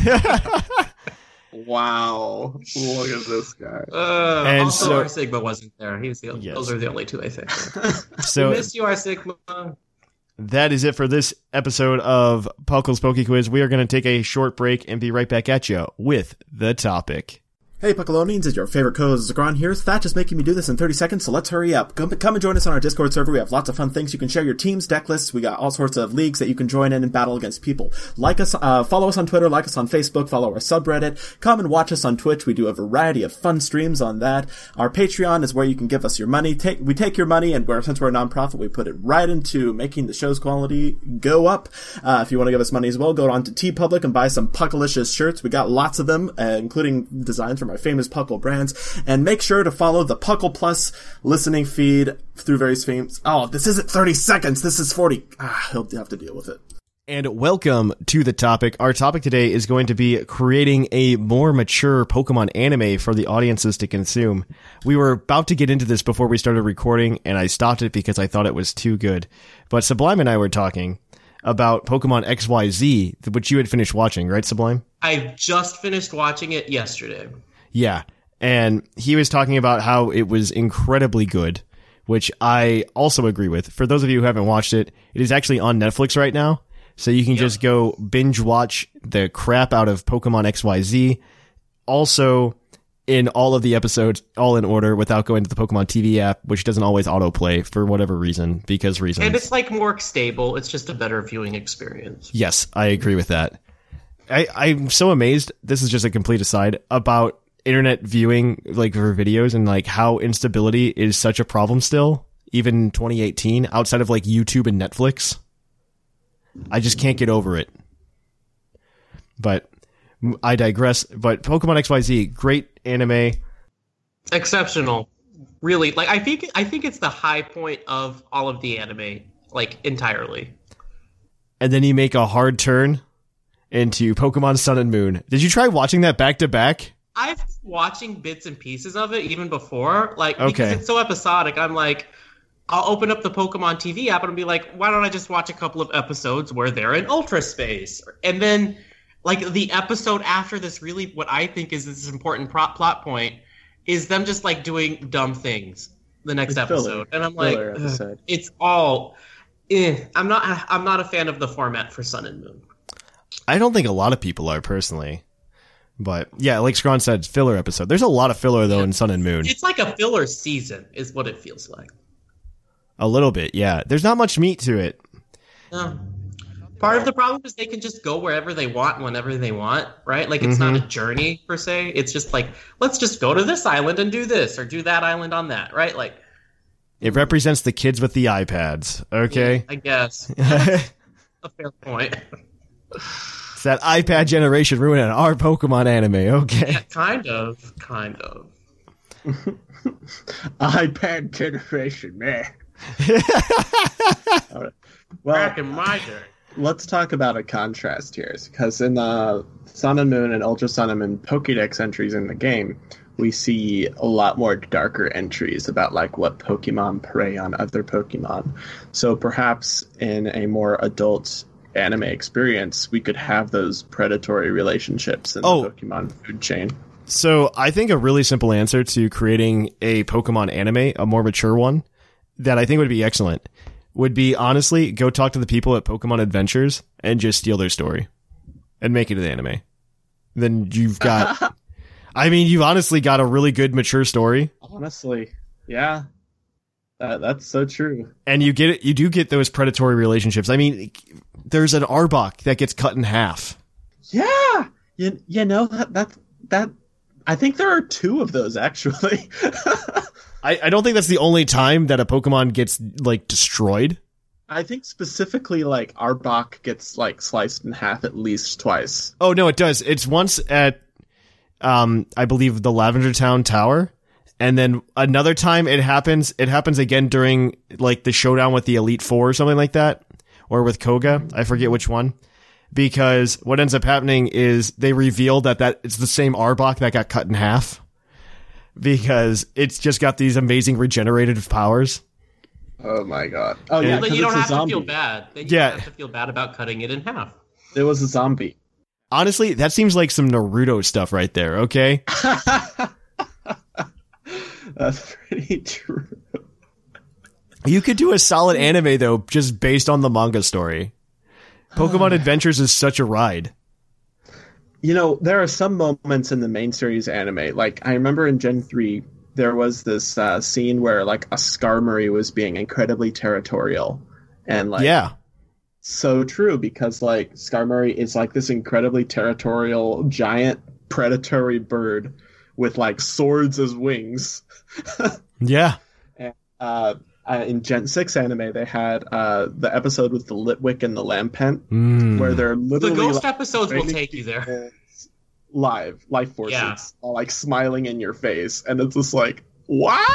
Wow. Look at this guy. And also, our Sigma wasn't there. He was those are the only two, I think. So, we missed you, our Sigma. That is it for this episode of Puckle's Poke Quiz. We are going to take a short break and be right back at you with the topic. Hey Puckalonians, it's your favorite co-host Zagron here. Thatch is making me do this in 30 seconds, so let's hurry up. Come and join us on our Discord server. We have lots of fun things. You can share your teams, deck lists. We got all sorts of leagues that you can join in and battle against people. Like us, follow us on Twitter, like us on Facebook, follow our subreddit. Come and watch us on Twitch. We do a variety of fun streams on that. Our Patreon is where you can give us your money. We take your money, and since we're a nonprofit, we put it right into making the show's quality go up. If you want to give us money as well, go on to TeePublic and buy some Puckalicious shirts. We got lots of them, including designs from our famous Puckle brands, and make sure to follow the Puckle Plus listening feed through various themes. Oh, this isn't 30 seconds. This is 40. He'll have to deal with it. And welcome to the topic. Our topic today is going to be creating a more mature Pokemon anime for the audiences to consume. We were about to get into this before we started recording, and I stopped it because I thought it was too good. But Sublime and I were talking about Pokemon XYZ, which you had finished watching, right, Sublime? I just finished watching it yesterday. Yeah, and he was talking about how it was incredibly good, which I also agree with. For those of you who haven't watched it, it is actually on Netflix right now, so you can just go binge watch the crap out of Pokemon XYZ. Also, in all of the episodes, all in order, without going to the Pokemon TV app, which doesn't always autoplay for whatever reason, because reasons. And it's like more stable. It's just a better viewing experience. Yes, I agree with that. I'm so amazed, this is just a complete aside, about internet viewing, like, for videos, and like how instability is such a problem still, even in 2018, outside of like YouTube and Netflix. I just can't get over it. But I digress. But Pokemon XYZ, great anime. Exceptional. Really. Like, I think it's the high point of all of the anime, like, entirely. And then you make a hard turn into Pokemon Sun and Moon. Did you try watching that back to back? I've been watching bits and pieces of it even before, like, because it's so episodic. I'm like, I'll open up the Pokemon TV app and I'll be like, why don't I just watch a couple of episodes where they're in Ultra Space? And then, like, the episode after this, really what I think is this important plot point is them just, like, doing dumb things the next episode. And I'm like, it's all... I'm not a fan of the format for Sun and Moon. I don't think a lot of people are, personally. But, yeah, like Scron said, filler episode. There's a lot of filler, though, in Sun and Moon. It's like a filler season, is what it feels like. A little bit, yeah. There's not much meat to it. No. Part of the problem is they can just go wherever they want, whenever they want, right? Like, it's not a journey, per se. It's just like, let's just go to this island and do this, or do that island on that, right? Like, it represents the kids with the iPads, okay? Yeah, I guess. A fair point. It's that iPad generation ruining our Pokemon anime, okay? Yeah, kind of. iPad generation, man. All right. Well, back in my day. Let's talk about a contrast here, because in Sun and Moon and Ultra Sun and Moon Pokédex entries in the game, we see a lot more darker entries about, like, what Pokemon prey on other Pokemon. So perhaps in a more adult anime experience, we could have those predatory relationships in the Pokemon food chain. So I think a really simple answer to creating a Pokemon anime, a more mature one, that I think would be excellent, would be, honestly, go talk to the people at Pokemon Adventures and just steal their story and make it an anime. Then you've got... I mean, you've honestly got a really good, mature story. Honestly, yeah. That's so true. And you do get those predatory relationships. I mean, there's an Arbok that gets cut in half. Yeah! You know, that I think there are two of those, actually. I don't think that's the only time that a Pokemon gets, like, destroyed. I think specifically, like, Arbok gets, like, sliced in half at least twice. Oh, no, it does. It's once at, I believe, the Lavender Town Tower. And then another time it happens again during, like, the showdown with the Elite Four or something like that. Or with Koga. I forget which one. Because what ends up happening is they reveal that it's the same Arbok that got cut in half. Because it's just got these amazing regenerative powers. Oh my god. Oh yeah, you don't have to feel bad. Then you don't have to feel bad about cutting it in half. It was a zombie. Honestly, that seems like some Naruto stuff right there, okay? That's pretty true. You could do a solid anime, though, just based on the manga story. Pokemon Adventures is such a ride. There are some moments in the main series anime. Like, I remember in Gen 3, there was this scene where, like, a Skarmory was being incredibly territorial. And, like, Yeah. so true, because, like, Skarmory is, like, this incredibly territorial, giant, predatory bird with, like, swords as wings. Yeah. And, in Gen 6 anime, they had the episode with the Litwick and the Lampent, where they're literally... The ghost episodes will take you there. Life forces, Yeah. like, smiling in your face. And it's just like, what?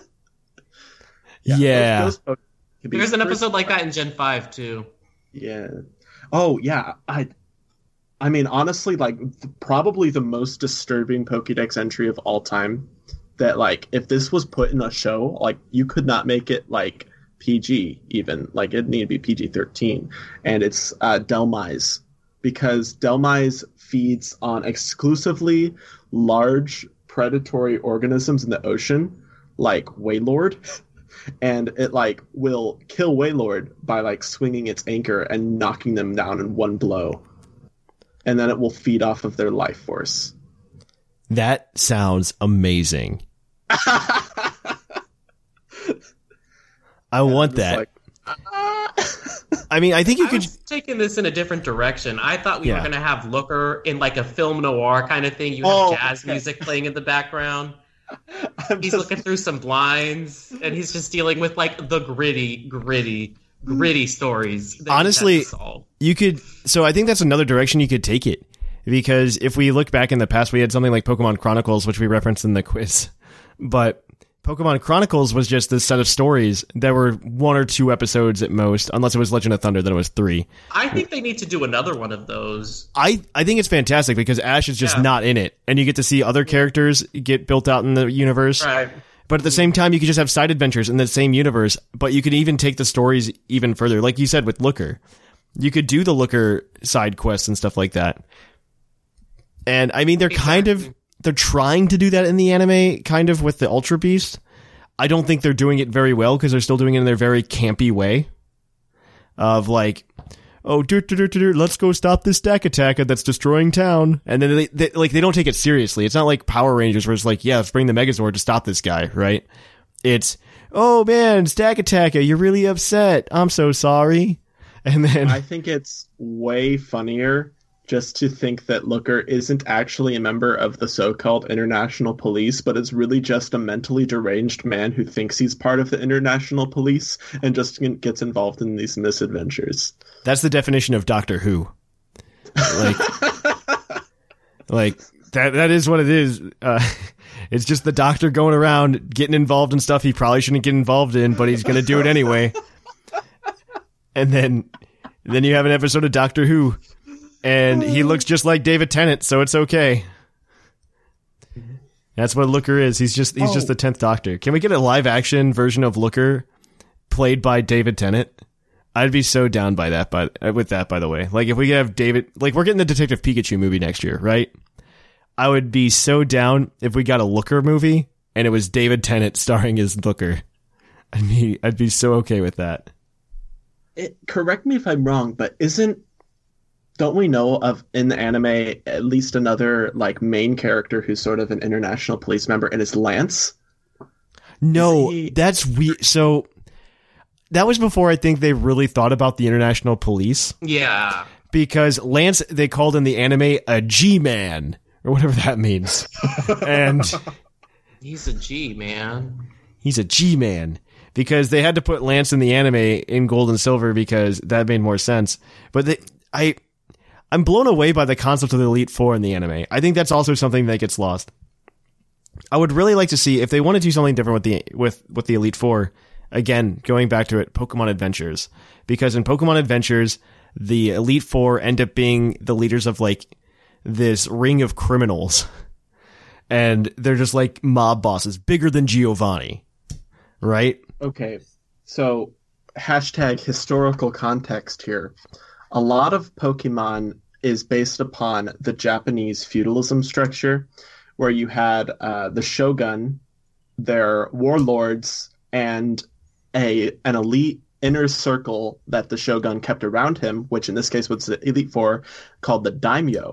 Yeah. those could be There's an pretty- episode like that in Gen 5, too. Yeah. Oh, yeah. I mean, honestly, like, probably the most disturbing Pokédex entry of all time. That, like, if this was put in a show, like, you could not make it, like, PG, even. Like, it need to be PG-13. And it's Delmise. Because Delmise feeds on exclusively large predatory organisms in the ocean, like Wailord. And it, like, will kill Wailord by, like, swinging its anchor and knocking them down in one blow. And then it will feed off of their life force. That sounds amazing. I want that. Like, I mean, I think you I could. was taking this in a different direction. I thought we were Yeah. going to have Looker in like a film noir kind of thing. You have jazz music playing in the background. He's looking through some blinds, and he's just dealing with like the gritty stories. That Honestly, he has to solve. You could. So I think that's another direction you could take it. Because if we look back in the past, we had something like Pokemon Chronicles, which we referenced in the quiz. But Pokemon Chronicles was just this set of stories that were 1 or 2 episodes at most, unless it was Legend of Thunder, then it was 3. I think they need to do another one of those. I think it's fantastic because Ash is just Yeah. not in it, and you get to see other characters get built out in the universe. Right. But at the same time, you could just have side adventures in the same universe, but you could even take the stories even further. Like you said with Looker. You could do the Looker side quests and stuff like that. And I mean, they're trying to do that in the anime, kind of with the Ultra Beast. I don't think they're doing it very well because they're still doing it in their very campy way of like, oh, let's go stop this Stack Attacker that's destroying town. And then they don't take it seriously. It's not like Power Rangers where it's like, yeah, let's bring the Megazord to stop this guy, right? It's, oh man, Stack Attacker, you're really upset. I'm so sorry. And then I think it's way funnier just to think that Looker isn't actually a member of the so-called international police, but is really just a mentally deranged man who thinks he's part of the international police and just gets involved in these misadventures. that's the definition of Doctor Who. Like that is what it is. It's just the doctor going around getting involved in stuff he probably shouldn't get involved in, but he's going to do it anyway. And then you have an episode of Doctor Who, and he looks just like David Tennant, so it's okay. That's what Looker is. He's just the 10th Doctor. Can we get a live action version of Looker played by David Tennant? I'd be so down by that. With that, by the way, like if we could have David, like we're getting the Detective Pikachu movie next year, right? I would be so down if we got a Looker movie and it was David Tennant starring as Looker. I'd be so okay with that. Correct me if I'm wrong, but don't we know of in the anime at least another like main character who's sort of an international police member, and it's Lance? No, that's weird. So that was before I think they really thought about the international police. Yeah. Because Lance, they called in the anime a G-Man, or whatever that means. And He's a G, man. he's a G-Man. Because they had to put Lance in the anime in gold and silver because that made more sense. But I'm blown away by the concept of the Elite Four in the anime. I think that's also something that gets lost. I would really like to see if they want to do something different with the Elite Four. Again, going back to it, Pokemon Adventures, because in Pokemon Adventures, the Elite Four end up being the leaders of like this ring of criminals, and they're just like mob bosses, bigger than Giovanni, right? Okay, so hashtag historical context here. A lot of Pokemon is based upon the Japanese feudalism structure, where you had the shogun, their warlords, and an elite inner circle that the shogun kept around him, which in this case was the Elite Four, called the daimyo.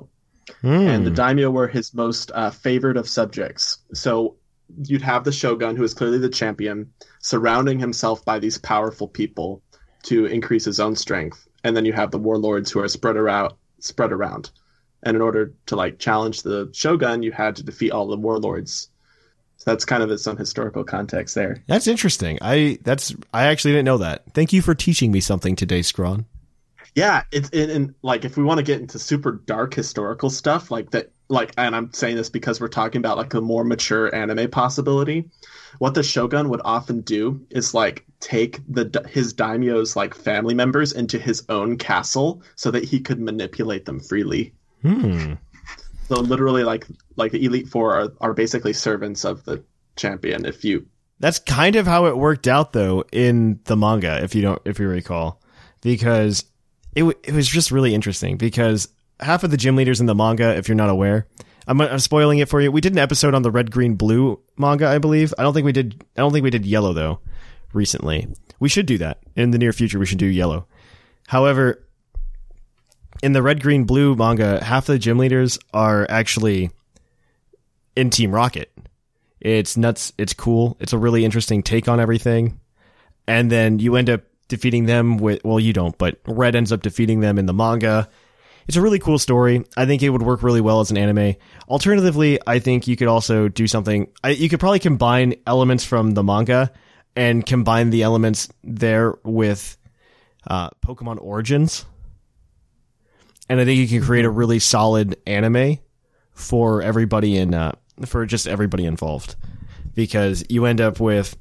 And the daimyo were his most favored of subjects. So you'd have the shogun, who is clearly the champion, surrounding himself by these powerful people to increase his own strength. And then you have the warlords who are spread around. And in order to like challenge the shogun, you had to defeat all the warlords. So that's kind of some historical context there. That's interesting. I actually didn't know that. Thank you for teaching me something today, Scrawn. Yeah, it's in like if we want to get into super dark historical stuff like that, like, and I'm saying this because we're talking about like a more mature anime possibility. What the shogun would often do is like take his daimyo's like family members into his own castle so that he could manipulate them freely. So literally, like the Elite Four are basically servants of the champion. That's kind of how it worked out though in the manga, if you recall, because it was just really interesting because half of the gym leaders in the manga, if you're not aware, I'm spoiling it for you. We did an episode on the Red, Green, Blue manga, I believe. I don't think we did Yellow though recently. We should do that in the near future. We should do Yellow. However, in the Red, Green, Blue manga, half the gym leaders are actually in Team Rocket. It's nuts. It's cool. It's a really interesting take on everything. And then you end up defeating them you don't, but Red ends up defeating them in the manga. It's a really cool story. I think it would work really well as an anime. Alternatively, I think you could also do something. You could probably combine elements from the manga and combine the elements there with Pokemon Origins. And I think you can create a really solid anime for everybody for just everybody involved, because you end up with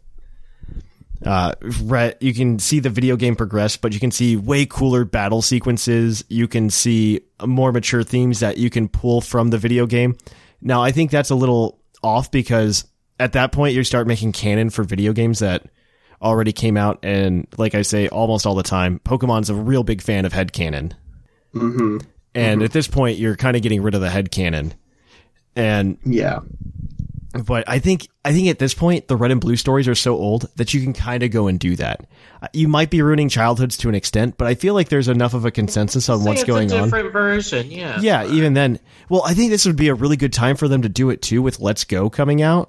you can see the video game progress, but you can see way cooler battle sequences. You can see more mature themes that you can pull from the video game. Now, I think that's a little off because at that point you start making canon for video games that already came out. And like I say, almost all the time, Pokemon's a real big fan of headcanon. Mm-hmm. And at this point, you're kind of getting rid of the headcanon. And yeah. But I think at this point, the Red and Blue stories are so old that you can kind of go and do that. You might be ruining childhoods to an extent, but I feel like there's enough of a consensus on what's going on. It's a different version, yeah. Yeah, even then. Well, I think this would be a really good time for them to do it too with Let's Go coming out.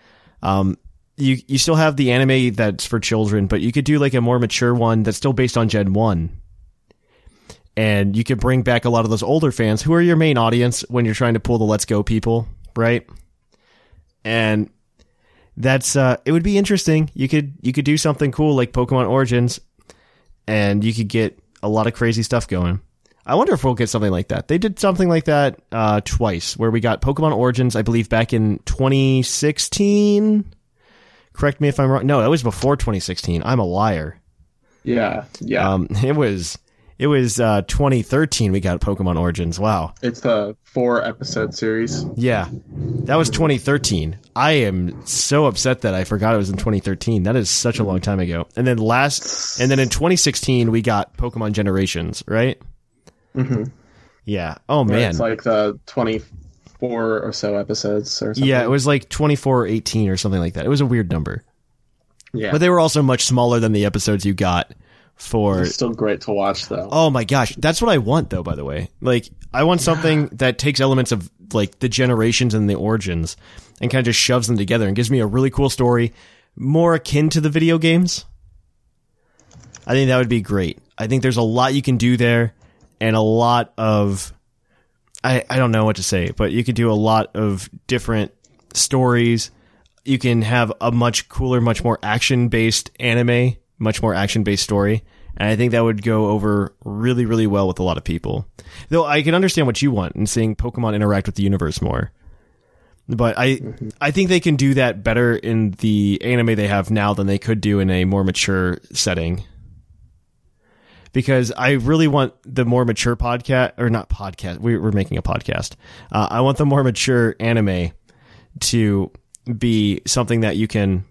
You still have the anime that's for children, but you could do like a more mature one that's still based on Gen 1. And you could bring back a lot of those older fans who are your main audience when you're trying to pull the Let's Go people, right? And that's it would be interesting. You could do something cool like Pokemon Origins, and you could get a lot of crazy stuff going. I wonder if we'll get something like that. They did something like that twice, where we got Pokemon Origins, I believe, back in 2016. Correct me if I'm wrong. No, that was before 2016. I'm a liar. Yeah. It was 2013 we got Pokemon Origins. Wow. It's a 4-episode series. Yeah. That was 2013. I am so upset that I forgot it was in 2013. That is such a long time ago. And then in 2016 we got Pokemon Generations, right? Mm-hmm. Yeah. Oh man. It's like the 24 or so episodes or something. Yeah, it was like 24 or 18 or something like that. It was a weird number. Yeah. But they were also much smaller than the episodes you got for... It's still great to watch, though. Oh my gosh. That's what I want, though, by the way. Like, I want something that takes elements of, like, the Generations and the Origins and kind of just shoves them together and gives me a really cool story, more akin to the video games. I think that would be great. I think there's a lot you can do there and a lot of... I don't know what to say, but you could do a lot of different stories. You can have a much cooler, much more action-based anime, much more action-based story. And I think that would go over really, really well with a lot of people. Though I can understand what you want in seeing Pokemon interact with the universe more. But I think they can do that better in the anime they have now than they could do in a more mature setting. Because I really want the more mature podcast, or not podcast, we're making a podcast. I want the more mature anime to be something that you can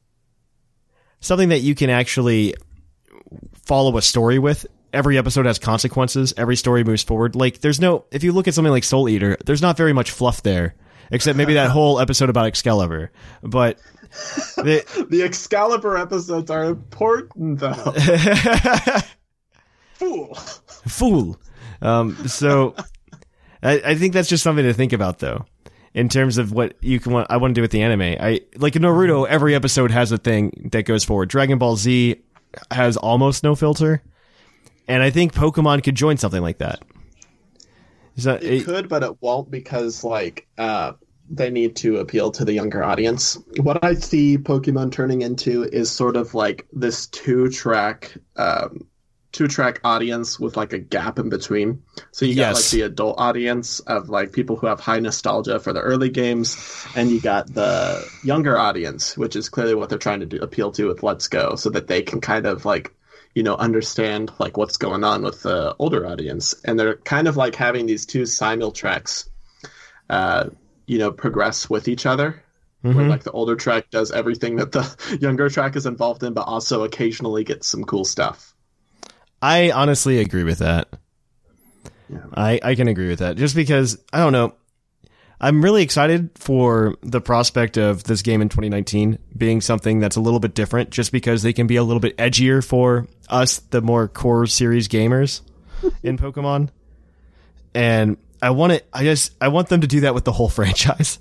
actually follow a story with. Every episode has consequences. Every story moves forward. Like, if you look at something like Soul Eater, there's not very much fluff there, except maybe that whole episode about Excalibur. But the Excalibur episodes are important, though. Fool. So I think that's just something to think about, though, in terms of what I want to do with the anime. Like in Naruto, every episode has a thing that goes forward. Dragon Ball Z has almost no filter, and I think Pokemon could join something like that. It could, but it won't because they need to appeal to the younger audience. What I see Pokemon turning into is sort of like this two-track audience with like a gap in between. So you got like the adult audience of like people who have high nostalgia for the early games, and you got the younger audience, which is clearly what they're trying to appeal to with Let's Go, so that they can kind of like, you know, understand like what's going on with the older audience. And they're kind of like having these two simultracks, you know, progress with each other. Where like the older track does everything that the younger track is involved in, but also occasionally gets some cool stuff. I honestly agree with that. Yeah. I can agree with that. Just because, I don't know, I'm really excited for the prospect of this game in 2019 being something that's a little bit different, just because they can be a little bit edgier for us, the more core series gamers in Pokemon. And I want them to do that with the whole franchise.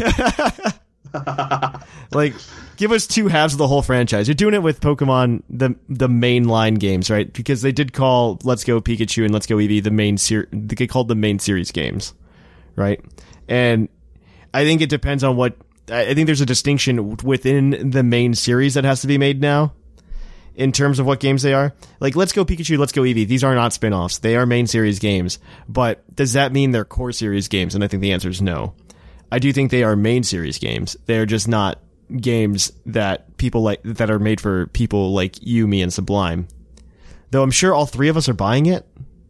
Like, give us two halves of the whole franchise. You're doing it with Pokemon, the mainline games, right? Because they did call Let's Go Pikachu and Let's Go Eevee they called the main series games, right? And I think it depends on I think there's a distinction within the main series that has to be made now in terms of what games they are. Like, Let's Go Pikachu, Let's Go Eevee, these are not spin-offs. They are main series games. But does that mean they're core series games? And I think the answer is no. I do think they are main series games. They're just not games that that are made for people like you, me, and Sublime. Though I'm sure all three of us are buying it.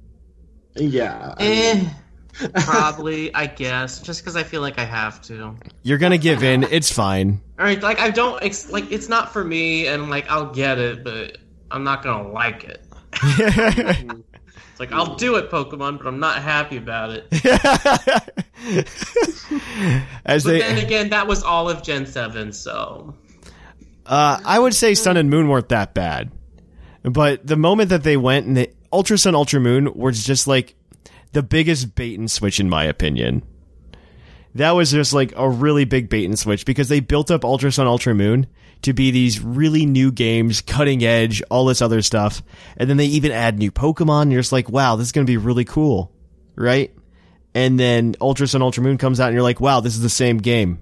Yeah. Probably, I guess, just because I feel like I have to. You're gonna give in. It's fine. All right, like it's not for me, and like I'll get it, but I'm not gonna like it. It's like, I'll do it, Pokemon, but I'm not happy about it. Then again, that was all of Gen 7, so... I would say Sun and Moon weren't that bad. But the moment that they went, and Ultra Sun, Ultra Moon was just like the biggest bait and switch, in my opinion. That was just like a really big bait and switch, because they built up Ultra Sun, Ultra Moon to be these really new games, cutting edge, all this other stuff. And then they even add new Pokemon, and you're just like, wow, this is going to be really cool, right? And then Ultra Sun, Ultra Moon comes out, and you're like, wow, this is the same game.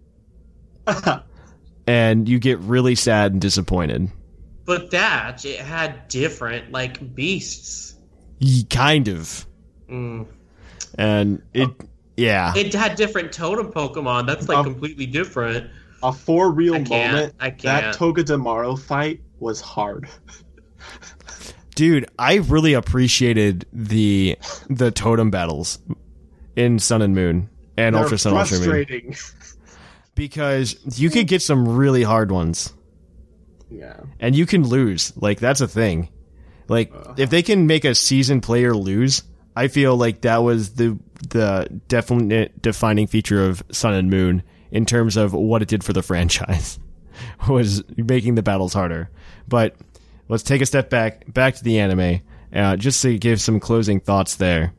And you get really sad and disappointed. But it had different, like, beasts. Kind of. And yeah. It had different totem Pokemon. That's, like, completely different. A for real moment, I can't. that Togedemaru fight was hard. Dude, I really appreciated the totem battles in Sun and Moon and Ultra Sun, Ultra Moon. Because you could get some really hard ones. Yeah. And you can lose. Like, that's a thing. Like, if they can make a seasoned player lose, I feel like that was the definite defining feature of Sun and Moon in terms of what it did for the franchise, was making the battles harder. But let's take a step back to the anime, just to give some closing thoughts there.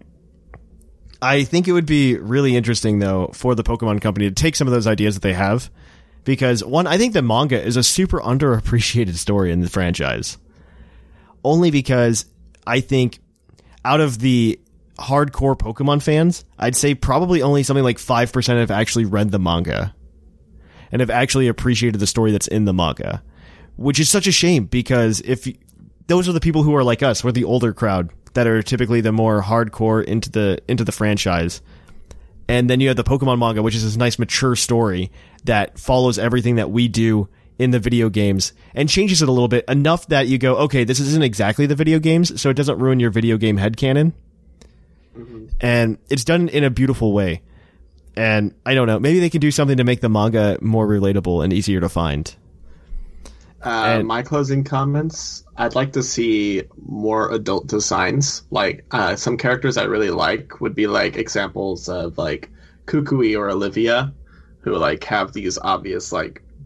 I think it would be really interesting, though, for the Pokemon Company to take some of those ideas that they have, because, one, I think the manga is a super underappreciated story in the franchise. Only because I think out of the hardcore Pokemon fans, I'd say probably only something like 5% have actually read the manga and have actually appreciated the story that's in the manga, which is such a shame, because those are the people who are like us, we're the older crowd that are typically the more hardcore into the franchise. And then you have the Pokemon manga, which is this nice mature story that follows everything that we do in the video games and changes it a little bit, enough that you go, okay, this isn't exactly the video games, so it doesn't ruin your video game headcanon. And it's done in a beautiful way. And I don't know, maybe they can do something to make the manga more relatable and easier to find. My closing comments, I'd like to see more adult designs. Like, some characters I really like would be like examples of like Kukui or Olivia, who like have these obvious like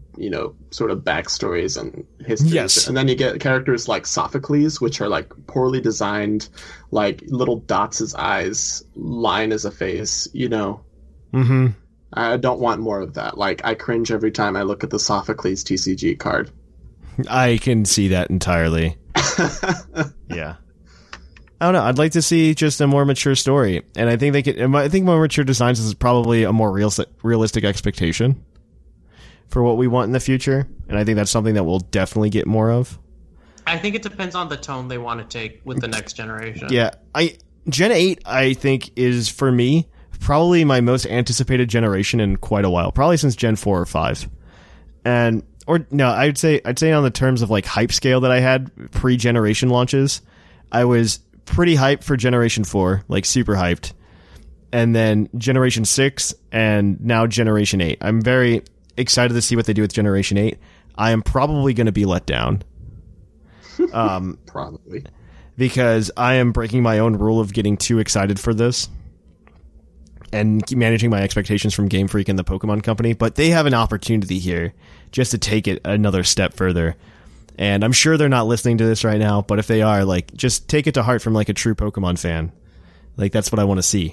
sort of backstories and histories. Yes. And then you get characters like Sophocles, which are like poorly designed, like little dots as eyes, line as a face, Mm-hmm. I don't want more of that. Like, I cringe every time I look at the Sophocles TCG card. I can see that entirely. Yeah. I don't know. I'd like to see just a more mature story, and I think I think more mature designs is probably a more realistic expectation for what we want in the future, and I think that's something that we'll definitely get more of. I think it depends on the tone they want to take with the next generation. Yeah, Gen 8, I think, is for me probably my most anticipated generation in quite a while, probably since Gen 4 or 5, I'd say on the terms of like hype scale that I had pre-generation launches, I was pretty hyped for Generation 4, like super hyped. And then Generation 6 and now Generation 8. I'm very excited to see what they do with Generation 8. I am probably going to be let down. Probably. Because I am breaking my own rule of getting too excited for this and managing my expectations from Game Freak and the Pokemon Company. But they have an opportunity here just to take it another step further. And I'm sure they're not listening to this right now, but if they are, like, just take it to heart from, like, a true Pokemon fan. Like, that's what I want to see.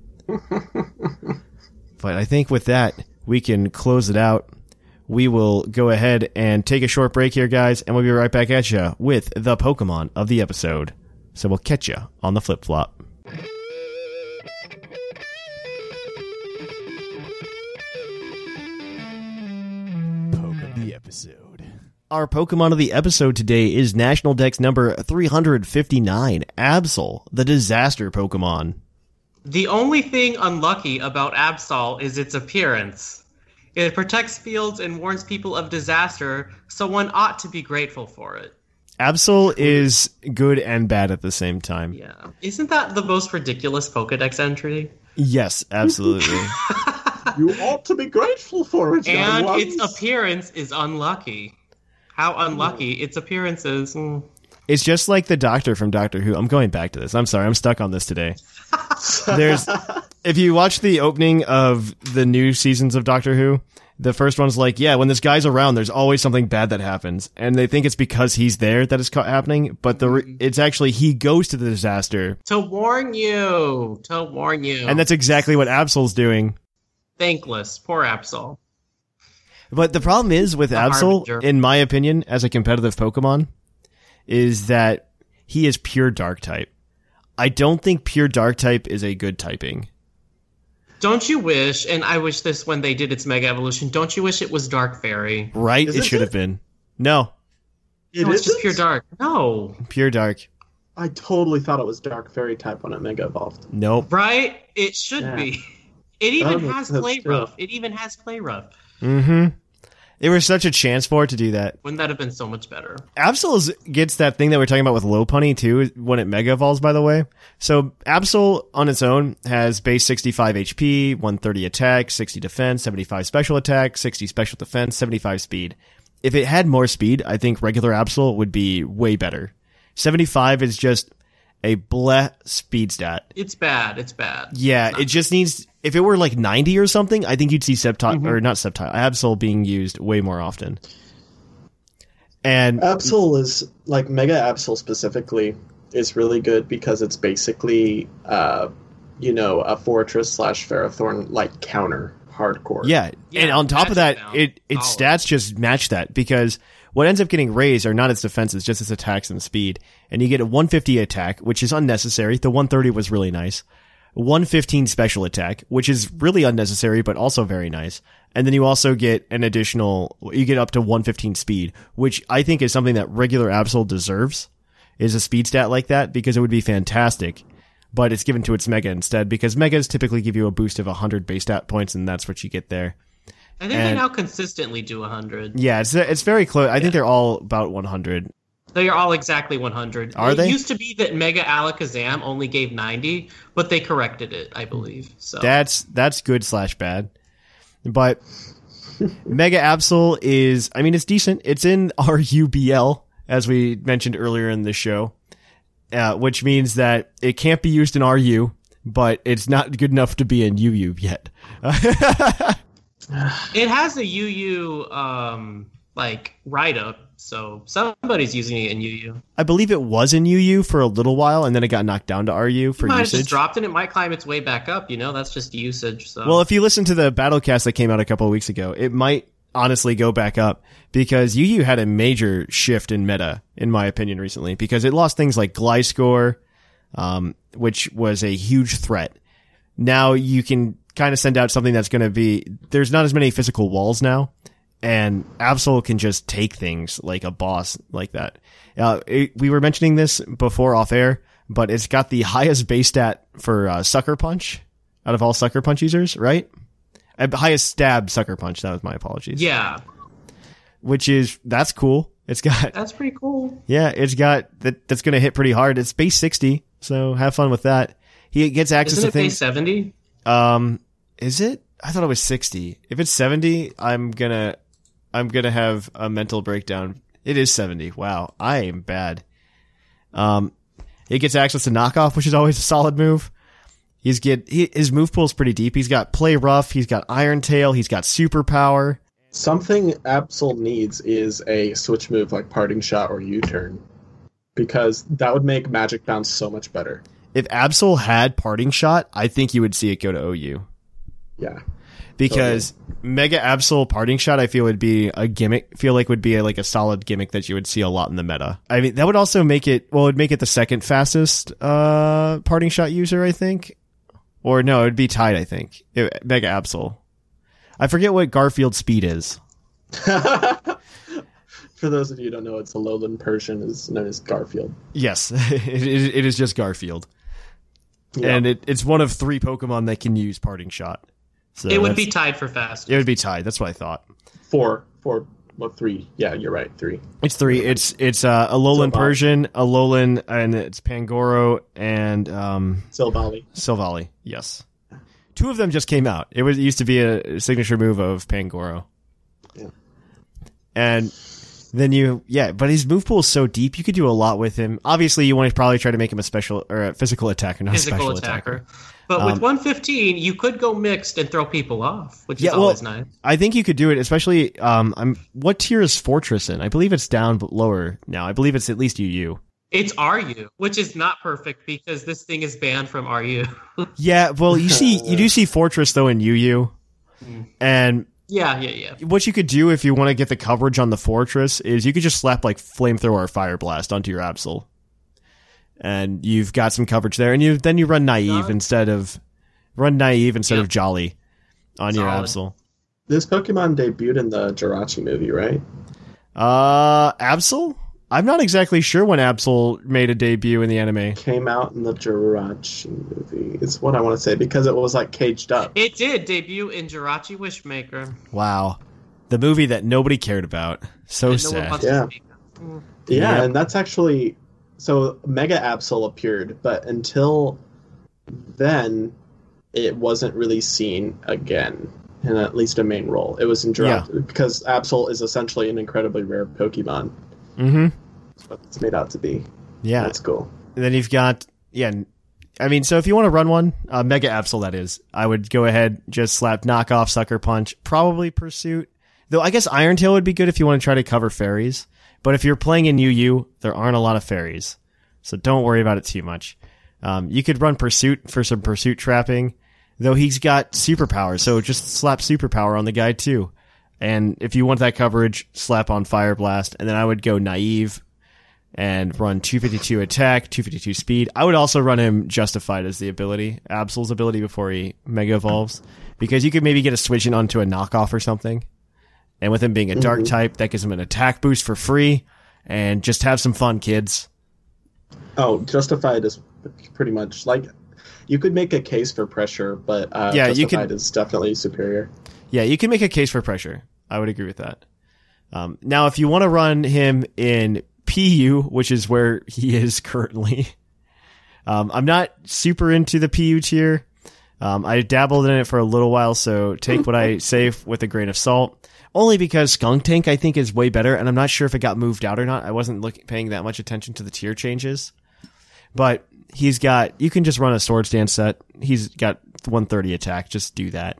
But I think with that, we can close it out. We will go ahead and take a short break here, guys, and we'll be right back at you with the Pokemon of the episode. So we'll catch you on the flip-flop. Poke of the episode. Our Pokemon of the episode today is National Dex number 359, Absol, the Disaster Pokemon. The only thing unlucky about Absol is its appearance. It protects fields and warns people of disaster, so one ought to be grateful for it. Absol is good and bad at the same time. Yeah. Isn't that the most ridiculous Pokedex entry? Yes, absolutely. You ought to be grateful for it, and its appearance is unlucky. How unlucky its appearance is. It's just like the Doctor from Doctor Who. I'm going back to this. I'm sorry. I'm stuck on this today. If you watch the opening of the new seasons of Doctor Who, the first one's like, yeah, when this guy's around, there's always something bad that happens. And they think it's because he's there that it's happening. But it's actually he goes to the disaster. To warn you. And that's exactly what Absol's doing. Thankless. Poor Absol. But the problem is with Absol, in my opinion, as a competitive Pokemon, is that he is pure Dark type. I don't think pure Dark type is a good typing. Don't you wish, and I wish this when they did its Mega Evolution, don't you wish it was Dark Fairy? Right? It should have been. No. It's just pure Dark. No. Pure Dark. I totally thought it was Dark Fairy type when it Mega Evolved. Nope. Right? It should be. It even has Play Rough. Mm-hmm. There was such a chance for it to do that. Wouldn't that have been so much better? Absol gets that thing that we're talking about with Lopunny, too, when it Mega Evolves, by the way. So Absol, on its own, has base 65 HP, 130 attack, 60 defense, 75 special attack, 60 special defense, 75 speed. If it had more speed, I think regular Absol would be way better. 75 is just a bleh speed stat. It's bad. Yeah, it just needs... If it were like 90 or something, I think you'd see Absol being used way more often. And Absol is, like, Mega Absol specifically, is really good because it's basically, a Fortress / Ferrothorn, like, counter hardcore. Yeah, and on top of that, its stats just match that because what ends up getting raised are not its defenses, just its attacks and speed. And you get a 150 attack, which is unnecessary. The 130 was really nice. 115 special attack, which is really unnecessary, but also very nice. And then you also get you get up to 115 speed, which I think is something that regular Absol deserves, is a speed stat like that, because it would be fantastic. But it's given to its Mega instead, because Megas typically give you a boost of 100 base stat points, and that's what you get there. I think they now consistently do 100. Yeah, it's very close. I think they're all about 100. They are all exactly 100. Are they? It used to be that Mega Alakazam only gave 90, but they corrected it, I believe. So that's good / bad. But Mega Absol is, I mean, it's decent. It's in RUBL, as we mentioned earlier in the show, which means that it can't be used in RU, but it's not good enough to be in UU yet. It has a UU like write-up, so somebody's using it in UU. I believe it was in UU for a little while, and then it got knocked down to RU for Might have usage. just dropped it. It might climb its way back up. That's just usage. So. Well, if you listen to the Battlecast that came out a couple of weeks ago, it might honestly go back up because UU had a major shift in meta, in my opinion, recently because it lost things like Gliscor, which was a huge threat. Now you can kind of send out something that's going to be, there's not as many physical walls now, and Absol can just take things like a boss like that. We were mentioning this before off air, but it's got the highest base stat for Sucker Punch out of all Sucker Punch users, right? Highest stab Sucker Punch. That was my apologies. Yeah. That's cool. That's pretty cool. Yeah, it's got that's going to hit pretty hard. It's base 60, so have fun with that. He gets access Isn't to things. Base 70? Is it? I thought it was 60. If it's 70, I'm gonna have a mental breakdown. It is 70. Wow, I am bad. He gets access to knockoff, which is always a solid move. His move pool is pretty deep. He's got Play Rough, he's got Iron Tail, he's got Superpower. Something Absol needs is a switch move like Parting Shot or U-Turn, because that would make Magic Bounce so much better. If Absol had Parting Shot, I think you would see it go to OU. Yeah. Because Mega Absol Parting Shot, I feel would be a gimmick. Would be like a solid gimmick that you would see a lot in the meta. I mean, that would also make it. Well, it'd make it the second fastest Parting Shot user, I think. Or no, it'd be tied. I think Mega Absol. I forget what Garfield speed is. For those of you who don't know, it's a lowland Persian, is known as Garfield. Yes, it is just Garfield, and it's one of 3 Pokemon that can use Parting Shot. So it would be tied for fastest. It would be tied. That's what I thought. 3. Yeah, you're right. 3. It's 3. It's a Alolan Persian, Alolan, and it's Pangoro and Silvally. Yes, 2 of them just came out. It used to be a signature move of Pangoro. Yeah, and then but his move pool is so deep. You could do a lot with him. Obviously, you want to probably try to make him a special or a physical attacker, not physical a special attacker. But with 115, you could go mixed and throw people off, which is always nice. I think you could do it, especially. What tier is Fortress in? I believe it's down lower now. I believe it's at least UU. It's RU, which is not perfect because this thing is banned from RU. Yeah, well, you do see Fortress though in UU, and yeah. What you could do if you want to get the coverage on the Fortress is you could just slap like Flamethrower or Fire Blast onto your Absol. And you've got some coverage there, and then you run Naive instead of Jolly on your Absol. This Pokemon debuted in the Jirachi movie, right? Absol? I'm not exactly sure when Absol made a debut in the anime. Came out in the Jirachi movie. It's what I want to say because it was like caged up. It did debut in Jirachi Wishmaker. Wow, the movie that nobody cared about. So sad. Yeah, and that's actually. So Mega Absol appeared, but until then, it wasn't really seen again in at least a main role. It was in Jirachi because Absol is essentially an incredibly rare Pokemon. Mm-hmm. That's what it's made out to be. Yeah, that's cool. And then you've got I mean, so if you want to run one, Mega Absol, that is, I would go ahead just slap Knockoff, Sucker Punch, probably Pursuit. Though I guess Iron Tail would be good if you want to try to cover fairies. But if you're playing in UU, there aren't a lot of fairies. So don't worry about it too much. You could run Pursuit for some Pursuit trapping, though he's got Superpower, so just slap Superpower on the guy too. And if you want that coverage, slap on Fire Blast, and then I would go Naive and run 252 attack, 252 speed. I would also run him Justified as the ability, Absol's ability before he Mega Evolves, because you could maybe get a switch in onto a knockoff or something. And with him being a dark type, that gives him an attack boost for free. And just have some fun, kids. Oh, Justified is pretty much like... You could make a case for Pressure, but Justified is definitely superior. Yeah, you can make a case for Pressure. I would agree with that. Now, if you want to run him in PU, which is where he is currently, I'm not super into the PU tier. I dabbled in it for a little while, so take what I say with a grain of salt. Only because Skunk Tank, I think, is way better, and I'm not sure if it got moved out or not. I wasn't paying that much attention to the tier changes. But you can just run a Swords Dance set. He's got 130 attack. Just do that.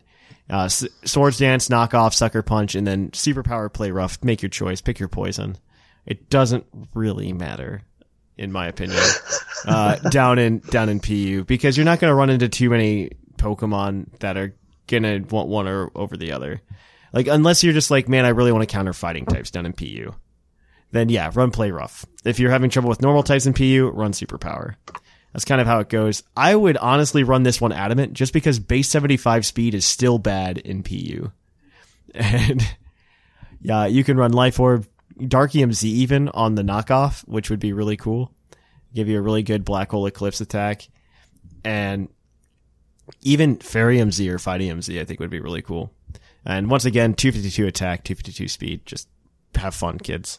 Swords Dance, Knock Off, Sucker Punch, and then Superpower, Play Rough. Make your choice. Pick your poison. It doesn't really matter, in my opinion, down in PU, because you're not going to run into too many Pokemon that are going to want one or over the other. Like, unless you're just like, man, I really want to counter fighting types down in PU. Then yeah, run Play Rough. If you're having trouble with normal types in PU, run Superpower. That's kind of how it goes. I would honestly run this one Adamant just because base 75 speed is still bad in PU. And yeah, you can run Life Orb, Dark EMZ even on the knockoff, which would be really cool. Give you a really good Black Hole Eclipse attack. And even Fairy EMZ or Fight EMZ I think would be really cool. And once again, 252 attack, 252 speed. Just have fun, kids.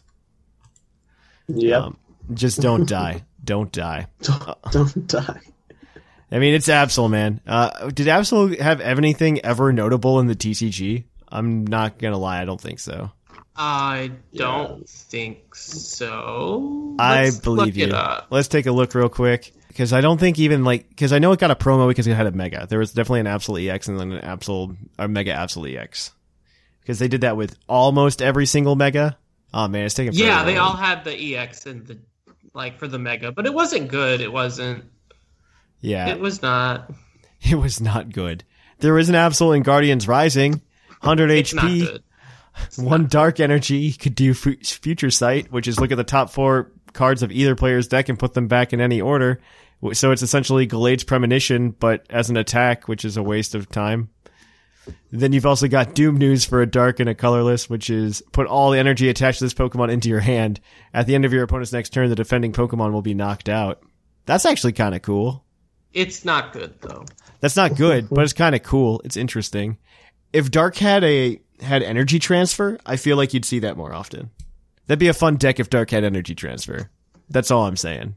Yep. Just don't die. Don't die. Don't die. I mean, it's Absol, man. Did Absol have anything ever notable in the TCG? I'm not going to lie. I don't think so. I don't think so. I believe you. Let's take a look real quick. Because I don't think even because I know it got a promo because it had a Mega. There was definitely an Absol EX and then a Mega Absol EX. Because they did that with almost every single Mega. Oh man, it's taking forever. Yeah, they all had the EX and the for the Mega, but it wasn't good. It wasn't. Yeah, it was not. It was not good. There was an Absol in Guardians Rising, 100 it's HP. Not good. One Dark Energy could do Future Sight, which is look at the top 4 cards of either player's deck and put them back in any order. So it's essentially Gallade's Premonition, but as an attack, which is a waste of time. Then you've also got Doom News for a dark and a colorless, which is put all the energy attached to this Pokemon into your hand. At the end of your opponent's next turn, the defending Pokemon will be knocked out. That's actually kind of cool. It's not good, though. That's not good, but it's kind of cool. It's interesting. If Dark had energy transfer, I feel like you'd see that more often. That'd be a fun deck if Dark had energy transfer. That's all I'm saying.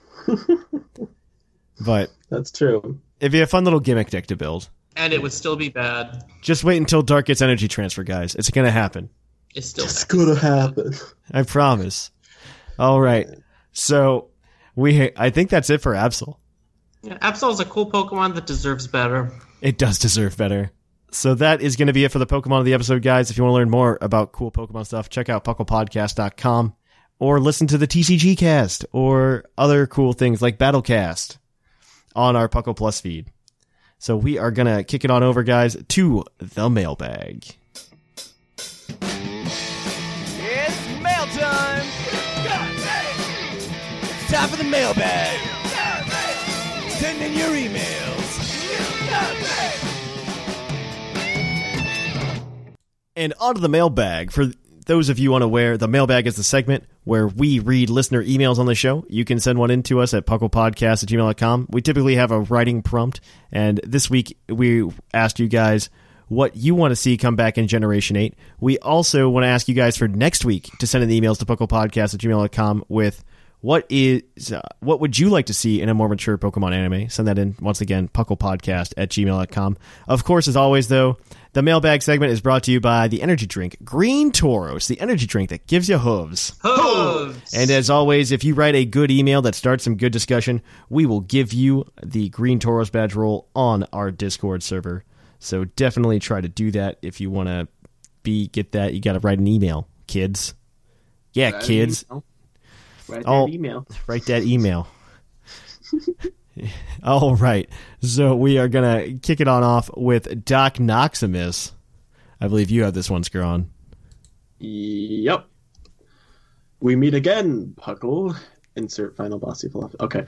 But that's true. It'd be a fun little gimmick deck to build. And it would still be bad. Just wait until Dark gets energy transfer, guys. It's going to happen. It's going to happen. I promise. All right. So I think that's it for Absol. Yeah, Absol is a cool Pokemon that deserves better. It does deserve better. So that is going to be it for the Pokemon of the episode, guys. If you want to learn more about cool Pokemon stuff, check out pucklepodcast.com or listen to the TCG cast or other cool things like Battlecast on our Puckle Plus feed. So we are going to kick it on over, guys, to the mailbag. It's mail time! It's time for the mailbag! Send in your emails! And on to the mailbag. For those of you unaware, the mailbag is the segment where we read listener emails on the show. You can send one in to us at pucklepodcast@gmail.com. We typically have a writing prompt, and this week we asked you guys what you want to see come back in Generation 8. We also want to ask you guys for next week to send in the emails to pucklepodcast@gmail.com with what would you like to see in a more mature Pokemon anime? Send that in, once again, pucklepodcast@gmail.com. Of course, as always, though, the mailbag segment is brought to you by the energy drink Green Tauros, the energy drink that gives you hooves. Hooves! And as always, if you write a good email that starts some good discussion, we will give you the Green Tauros badge roll on our Discord server. So definitely try to do that if you want to get that. You got to write an email, kids. Yeah, kids. Write that email. Write that email. All right. So we are going to kick it on off with Doc Noximus. I believe you have this one, Scrawn. Yep. We meet again, Puckle. Insert final bossy fluff. Okay.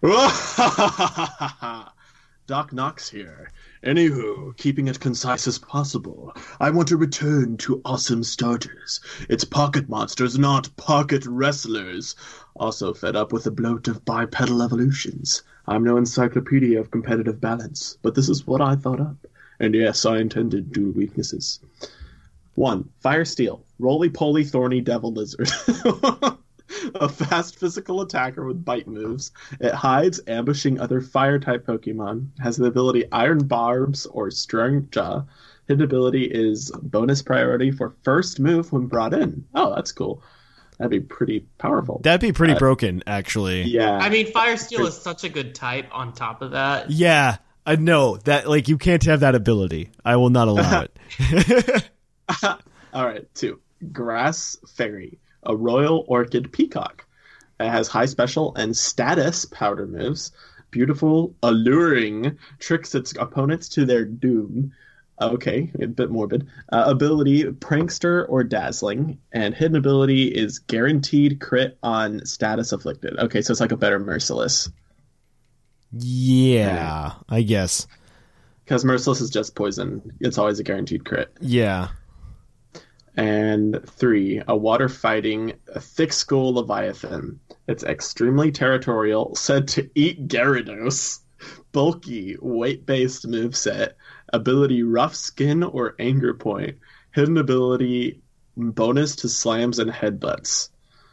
Doc Nox here. Anywho, keeping it concise as possible, I want to return to awesome starters. It's pocket monsters, not pocket wrestlers. Also fed up with the bloat of bipedal evolutions. I'm no encyclopedia of competitive balance, but this is what I thought up. And yes, I intended due weaknesses. 1. Fire Steel. Roly-poly thorny devil lizard. A fast physical attacker with bite moves. It hides, ambushing other fire-type Pokemon. Has the ability Iron Barbs or Strong Jaw. Hidden ability is bonus priority for first move when brought in. Oh, that's cool. That'd be pretty powerful. That'd be pretty broken, actually. Yeah. I mean, Fire Steel is such a good type on top of that. Yeah. No, that like you can't have that ability. I will not allow it. All right, 2. Grass Fairy, a royal orchid peacock. It has high special and status powder moves. Beautiful, alluring, tricks its opponents to their doom. Okay, a bit morbid. Ability, prankster or dazzling. And hidden ability is guaranteed crit on status afflicted. Okay, so it's like a better Merciless. Yeah, I guess. Because Merciless is just poison. It's always a guaranteed crit. Yeah. And 3, a water-fighting, thick skull Leviathan. It's extremely territorial, said to eat Gyarados. Bulky, weight-based moveset. Ability, rough skin or anger point. Hidden ability, bonus to slams and headbutts.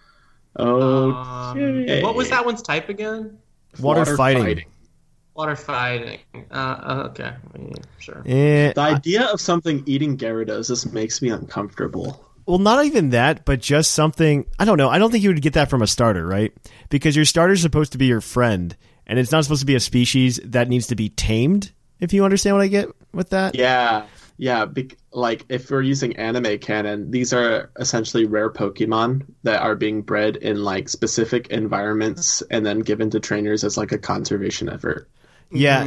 Okay. What was that one's type again? Water fighting. Water fighting. Okay, sure. The idea of something eating Gyarados just makes me uncomfortable. Well, not even that, but just something. I don't know. I don't think you would get that from a starter, right? Because your starter's supposed to be your friend, and it's not supposed to be a species that needs to be tamed. If you understand what I get with that. Yeah. Like if we're using anime canon, these are essentially rare Pokemon that are being bred in like specific environments and then given to trainers as like a conservation effort. Yeah,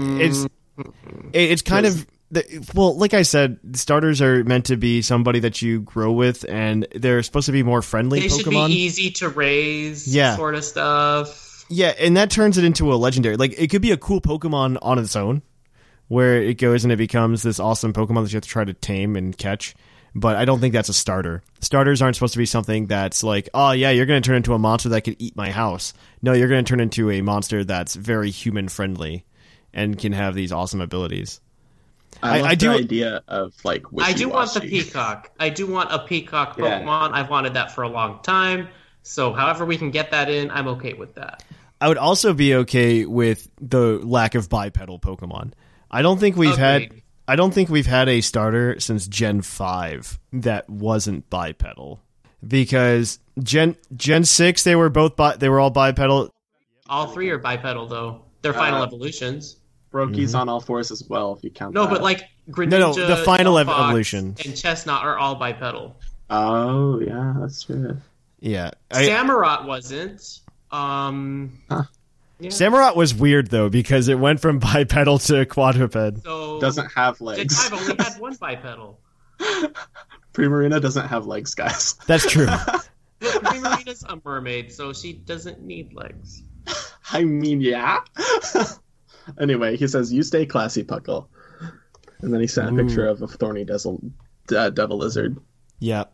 it's kind of well, like I said, starters are meant to be somebody that you grow with, and they're supposed to be more friendly. They Pokemon. Should be easy to raise, sort of stuff. Yeah, and that turns it into a legendary. Like it could be a cool Pokemon on its own, where it goes and it becomes this awesome Pokemon that you have to try to tame and catch. But I don't think that's a starter. Starters aren't supposed to be something that's like, oh yeah, you're going to turn into a monster that could eat my house. No, you're going to turn into a monster that's very human friendly and can have these awesome abilities. I do the idea of like I do want the peacock. I do want a peacock Pokemon. I've wanted that for a long time. So however we can get that in, I'm okay with that. I would also be okay with the lack of bipedal Pokemon. I don't think we've had a starter since Gen 5 that wasn't bipedal. Because Gen 6 they were all bipedal. All 3 are bipedal though. They're final evolutions. Brokey's on all 4s as well, if you count that. No, but like Greninja, the final evolution and Chestnut are all bipedal. Oh, yeah, that's true. Yeah. Samurott wasn't. Yeah. Samurott was weird, though, because it went from bipedal to quadruped. So doesn't have legs. Gen 5 only had one bipedal. Primarina doesn't have legs, guys. That's true. Primarina's a mermaid, so she doesn't need legs. I mean, yeah. Anyway, he says, you stay classy, Puckle. And then he sent a picture of a thorny devil lizard. Yep.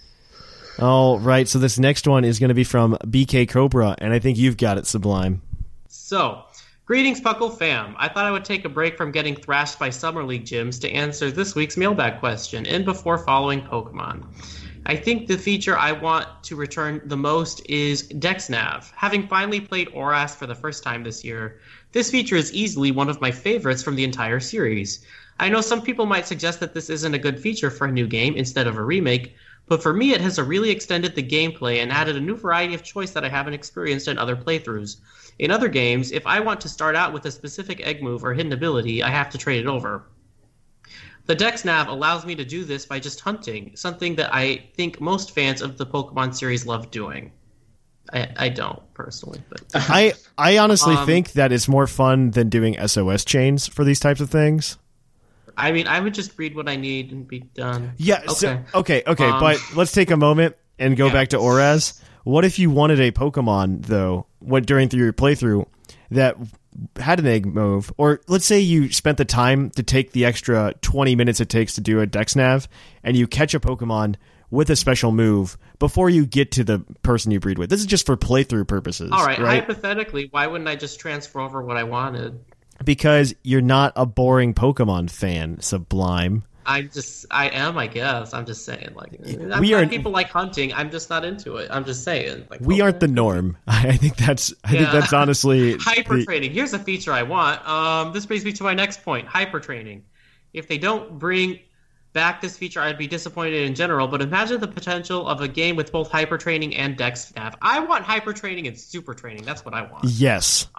All right, so this next one is going to be from BK Cobra, and I think you've got it, Sublime. So, greetings, Puckle fam. I thought I would take a break from getting thrashed by Summer League gyms to answer this week's mailbag question, and before following Pokemon. I think the feature I want to return the most is DexNav. Having finally played ORAS for the first time this year, this feature is easily one of my favorites from the entire series. I know some people might suggest that this isn't a good feature for a new game instead of a remake, but for me it has really extended the gameplay and added a new variety of choice that I haven't experienced in other playthroughs. In other games, if I want to start out with a specific egg move or hidden ability, I have to trade it over. The DexNav allows me to do this by just hunting, something that I think most fans of the Pokemon series love doing. I don't, personally. But I honestly think that it's more fun than doing SOS chains for these types of things. I mean, I would just read what I need and be done. Yeah, okay. But let's take a moment and go back to ORAS. What if you wanted a Pokemon, though, during your playthrough, that had an egg move, or let's say you spent the time to take the extra 20 minutes it takes to do a DexNav, and you catch a Pokemon with a special move before you get to the person you breed with. This is just for playthrough purposes. All right, hypothetically, why wouldn't I just transfer over what I wanted? Because you're not a boring Pokemon fan, Sublime. I am, I guess. I'm just saying, like, people like hunting. I'm just not into it. I'm just saying, like, we aren't the norm. I think that's honestly hyper training. Here's a feature I want. This brings me to my next point: hyper training. If they don't bring back this feature, I'd be disappointed in general. But imagine the potential of a game with both hyper training and DexNav. I want hyper training and super training. That's what I want. Yes.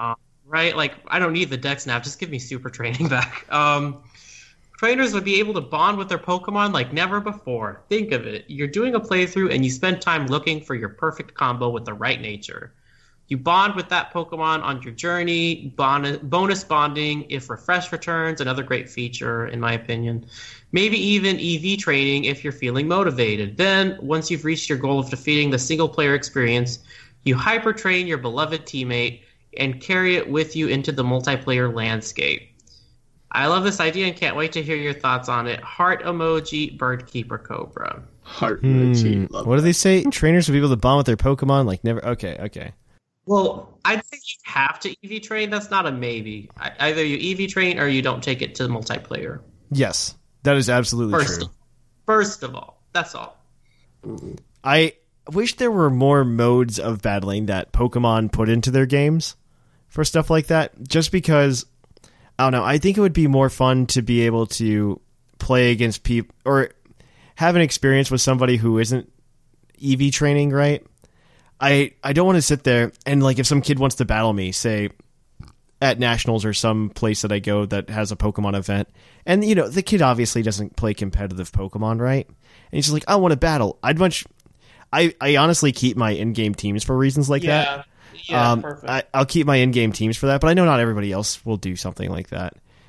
right? Like, I don't need the dex now. Just give me super training back. Trainers would be able to bond with their Pokemon like never before. Think of it. You're doing a playthrough and you spend time looking for your perfect combo with the right nature. You bond with that Pokemon on your journey. Bonus bonding if Refresh returns, another great feature in my opinion. Maybe even EV training if you're feeling motivated. Then, once you've reached your goal of defeating the single-player experience, you hyper-train your beloved teammate and carry it with you into the multiplayer landscape. I love this idea and can't wait to hear your thoughts on it. Heart emoji, Birdkeeper Cobra. Heart emoji. Love what do they say? Trainers will be able to bond with their Pokemon like never. Okay. Well, I'd say you have to EV train. That's not a maybe. Either you EV train or you don't take it to multiplayer. Yes, that is absolutely true. First of all, that's all. I wish there were more modes of battling that Pokemon put into their games for stuff like that, just because, I don't know, I think it would be more fun to be able to play against people or have an experience with somebody who isn't EV training, right? I don't want to sit there and, like, if some kid wants to battle me, say, at Nationals or some place that I go that has a Pokemon event, and, you know, the kid obviously doesn't play competitive Pokemon, right? And he's just like, I want to battle. I honestly keep my in-game teams for reasons like that. Yeah, perfect. I'll keep my in-game teams for that, but I know not everybody else will do something like that.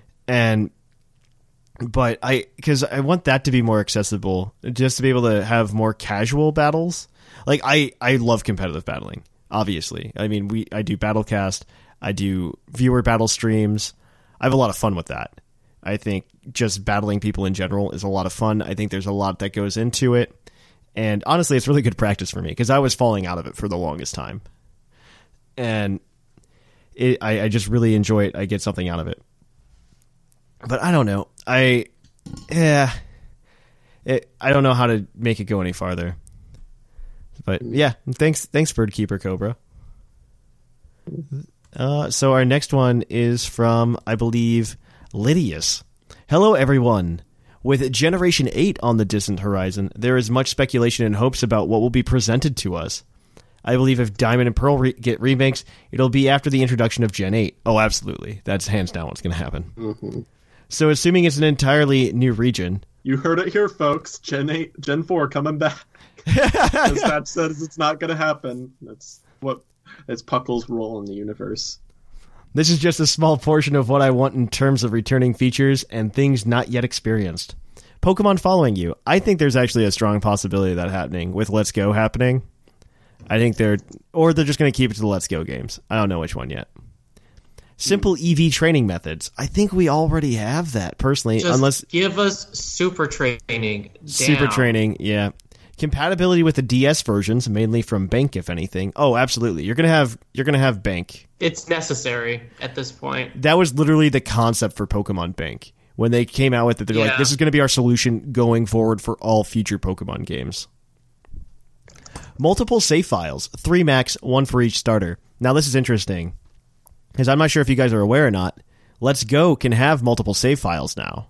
Because I want that to be more accessible, just to be able to have more casual battles. Like, I love competitive battling, obviously. I mean, I do Battlecast, I do viewer battle streams. I have a lot of fun with that. I think just battling people in general is a lot of fun. I think there's a lot that goes into it. And honestly, it's really good practice for me, because I was falling out of it for the longest time. And I just really enjoy it. I get something out of it. But I don't know. I don't know how to make it go any farther. But yeah, thanks Birdkeeper Cobra. So our next one is from, I believe, Lydius. Hello, everyone. With Generation 8 on the distant horizon, there is much speculation and hopes about what will be presented to us. I believe if Diamond and Pearl get remakes, it'll be after the introduction of Gen 8. Oh, absolutely. That's hands down what's going to happen. Mm-hmm. So assuming it's an entirely new region... You heard it here, folks. Gen 8, Gen 4 coming back. As that says, it's not going to happen. It's Puckle's role in the universe. This is just a small portion of what I want in terms of returning features and things not yet experienced. Pokemon following you. I think there's actually a strong possibility of that happening, with Let's Go happening. I think they're just going to keep it to the Let's Go games. I don't know which one yet. Simple EV training methods. I think we already have that, personally. Just give us super training. Super training, yeah. Compatibility with the DS versions, mainly from Bank, if anything. Oh, absolutely. You're gonna have Bank. It's necessary at this point. That was literally the concept for Pokemon Bank. When they came out with it, they're like, this is going to be our solution going forward for all future Pokemon games. Multiple save files, 3 max, 1 for each starter. Now this is interesting, because I'm not sure if you guys are aware or not. Let's Go can have multiple save files now,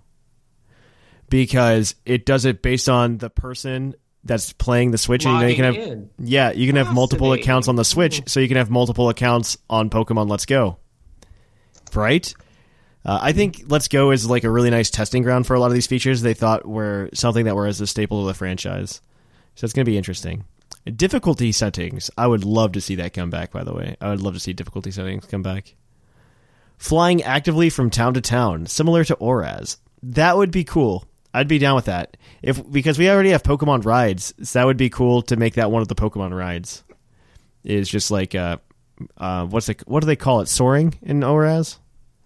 because it does it based on the person that's playing the Switch. And you can have multiple accounts on the Switch, so you can have multiple accounts on Pokemon Let's Go. Right? I think Let's Go is like a really nice testing ground for a lot of these features they thought were something that were as a staple of the franchise. So it's going to be interesting. Difficulty settings. I would love to see that come back, by the way. I would love to see difficulty settings come back. Flying actively from town to town, similar to ORAS. That would be cool. I'd be down with that. Because we already have Pokemon rides, so that would be cool to make that one of the Pokemon rides. Is just like what do they call it? Soaring in ORAS?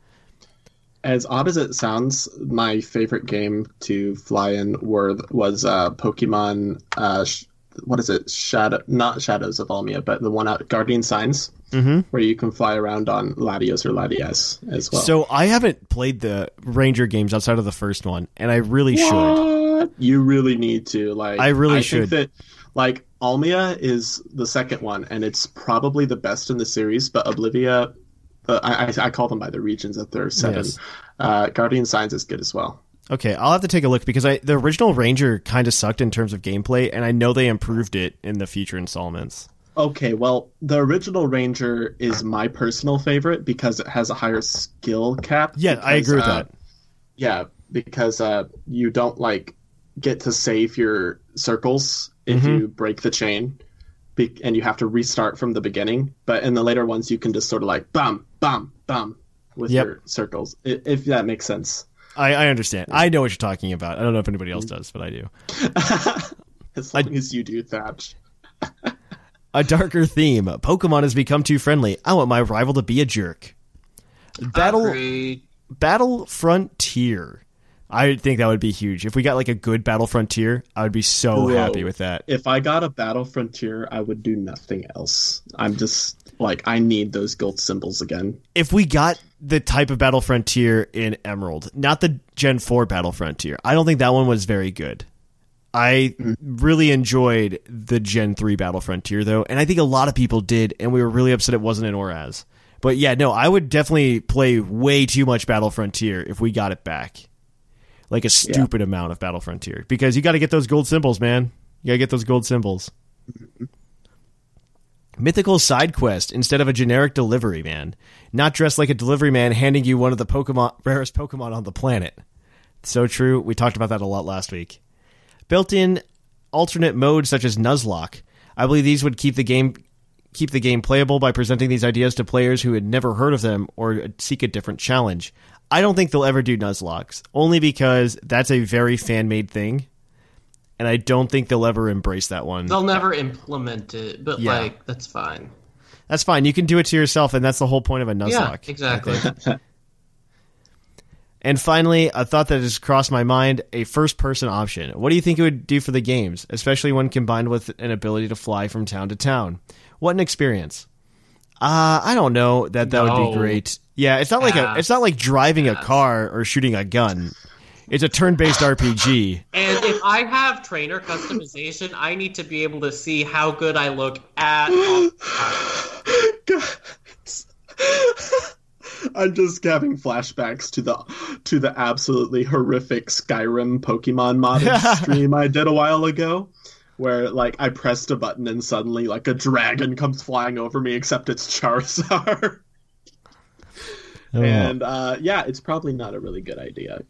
As odd as it sounds, my favorite game to fly in was Pokemon. What is it? Not Shadows of Almia, but the one out Guardian Signs, where you can fly around on Latios or Latias as well. So I haven't played the Ranger games outside of the first one, and I really should. You really need to. I should. Think that, Almia is the second one, and it's probably the best in the series. But Oblivia, I call them by the regions that they're set in. Guardian Signs is good as well. Okay, I'll have to take a look, because the original Ranger kind of sucked in terms of gameplay, and I know they improved it in the future installments. Okay, well, the original Ranger is my personal favorite because it has a higher skill cap. Yeah, I agree with that. Yeah, because you don't like get to save your circles if you break the chain, and you have to restart from the beginning. But in the later ones, you can just sort of like bam, bam, bam with your circles, if that makes sense. I understand. I know what you're talking about. I don't know if anybody else does, but I do. As long as you do, Thatch. A darker theme. Pokemon has become too friendly. I want my rival to be a jerk. Battle Frontier. I think that would be huge. If we got like a good Battle Frontier, I would be so happy with that. If I got a Battle Frontier, I would do nothing else. I'm just like, I need those gold symbols again. If we got the type of Battle Frontier in Emerald, not the Gen 4 Battle Frontier, I don't think that one was very good. I really enjoyed the Gen 3 Battle Frontier, though, and I think a lot of people did, and we were really upset it wasn't in ORAS. But yeah, no, I would definitely play way too much Battle Frontier if we got it back. Like a stupid amount of Battle Frontier. Because you got to get those gold symbols, man. You got to get those gold symbols. Mythical side quest instead of a generic delivery man. Not dressed like a delivery man handing you one of the rarest Pokemon on the planet. So true. We talked about that a lot last week. Built-in alternate modes such as Nuzlocke. I believe these would keep the game playable by presenting these ideas to players who had never heard of them or seek a different challenge. I don't think they'll ever do Nuzlocks, only because that's a very fan-made thing, and I don't think they'll ever embrace that one. They'll never implement it, but like, that's fine. That's fine. You can do it to yourself, and that's the whole point of a Nuzlocke. Yeah, exactly. And finally, a thought that has crossed my mind, a first-person option. What do you think it would do for the games, especially when combined with an ability to fly from town to town? What an experience. I don't know that would be great. Yeah, it's not like driving a car or shooting a gun. It's a turn-based RPG. And if I have trainer customization, I need to be able to see how good I look at all Guys. I'm just having flashbacks to the absolutely horrific Skyrim Pokemon modded stream I did a while ago, where like I pressed a button and suddenly like a dragon comes flying over me, except it's Charizard. And it's probably not a really good idea.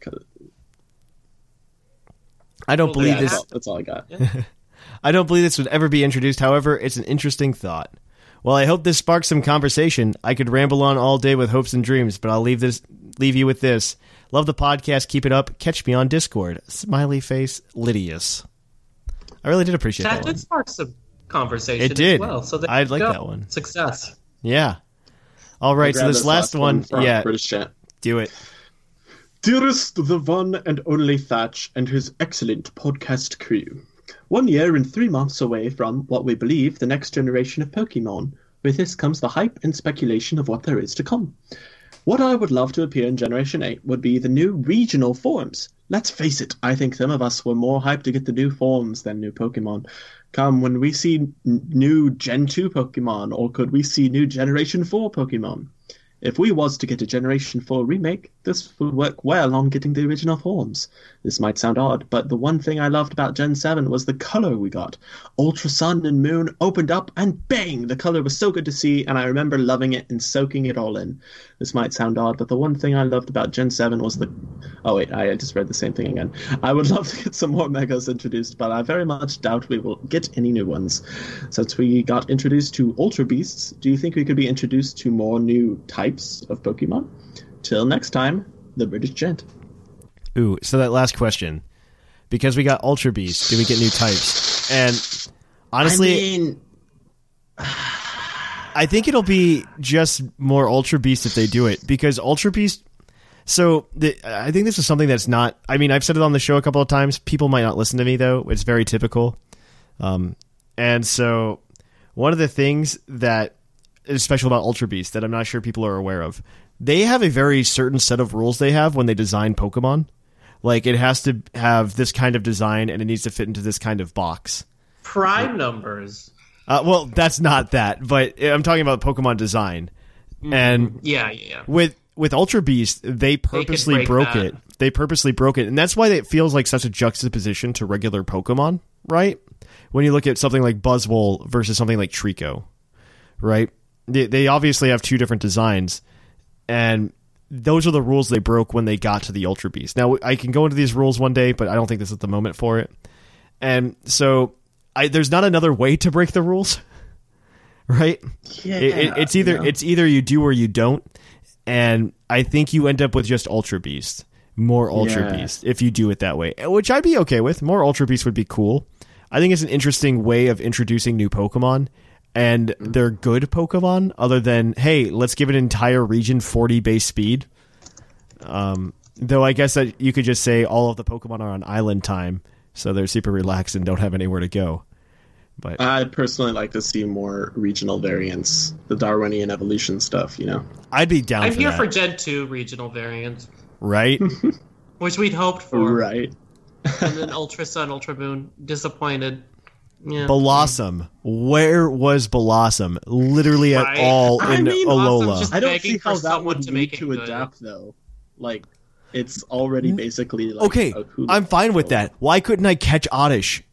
I don't believe this. That's all I got. I don't believe this would ever be introduced. However, it's an interesting thought. Well, I hope this sparks some conversation. I could ramble on all day with hopes and dreams, but I'll leave you with this. Love the podcast. Keep it up. Catch me on Discord. Smiley face, Lydius. I really did appreciate that one. That did spark some conversation. It did. As well. So I'd like that one. Success. Yeah. All right. So this last one, British chat. Do it. Dearest, the one and only Thatch and his excellent podcast crew. 1 year and 3 months away from what we believe the next generation of Pokemon. With this comes the hype and speculation of what there is to come. What I would love to appear in Generation 8 would be the new regional forms. Let's face it, I think some of us were more hyped to get the new forms than new Pokemon. Come, when we see new Gen 2 Pokemon, or could we see new Generation 4 Pokemon? If we was to get a Generation 4 remake, this would work well on getting the original forms. This might sound odd, but the one thing I loved about Gen 7 was the color we got. Ultra Sun and Moon opened up, and bang! The color was so good to see, and I remember loving it and soaking it all in. This might sound odd, but the one thing I loved about Gen 7 was the... Oh wait, I just read the same thing again. I would love to get some more Megas introduced, but I very much doubt we will get any new ones. Since we got introduced to Ultra Beasts, do you think we could be introduced to more new types of Pokemon? Till next time, the British Gent. Ooh, so that last question. Because we got Ultra Beasts, do we get new types? And honestly... I think it'll be just more Ultra Beast if they do it, because Ultra Beast... So, I think this is something that's not... I mean, I've said it on the show a couple of times. People might not listen to me, though. It's very typical. And so, one of the things that is special about Ultra Beast that I'm not sure people are aware of, they have a very certain set of rules they have when they design Pokemon. Like, it has to have this kind of design, and it needs to fit into this kind of box. Prime numbers. Well, that's not that, but I'm talking about Pokemon design. And yeah. With Ultra Beast, they purposely broke it. They purposely broke it, and that's why it feels like such a juxtaposition to regular Pokemon, right? when you look at something like Buzzwole versus something like Trico, right? They obviously have two different designs, and those are the rules they broke when they got to the Ultra Beast. Now, I can go into these rules one day, but I don't think this is the moment for it. And so there's not another way to break the rules, right? Yeah, it's either you do or you don't, and I think you end up with just Ultra Beast, more Ultra Beast, if you do it that way, which I'd be okay with. More Ultra Beast would be cool. I think it's an interesting way of introducing new Pokemon, and they're good Pokemon, other than, hey, let's give an entire region 40 base speed. Though I guess that you could just say all of the Pokemon are on island time, so they're super relaxed and don't have anywhere to go. But I'd personally like to see more regional variants, the Darwinian evolution stuff, you know? I'd be down I'm for here that. for Gen 2 regional variants, Right? which we'd hoped for. Right. And then Ultra Sun, Ultra Moon, disappointed. Yeah. Blossom. Where was Blossom? Literally at Right. all in Blossom Alola. just- I don't begging see how for that someone would to need make it to good. adapt, though. Like, it's already basically like Okay, a Hula I'm fine with that. Why couldn't I catch Oddish?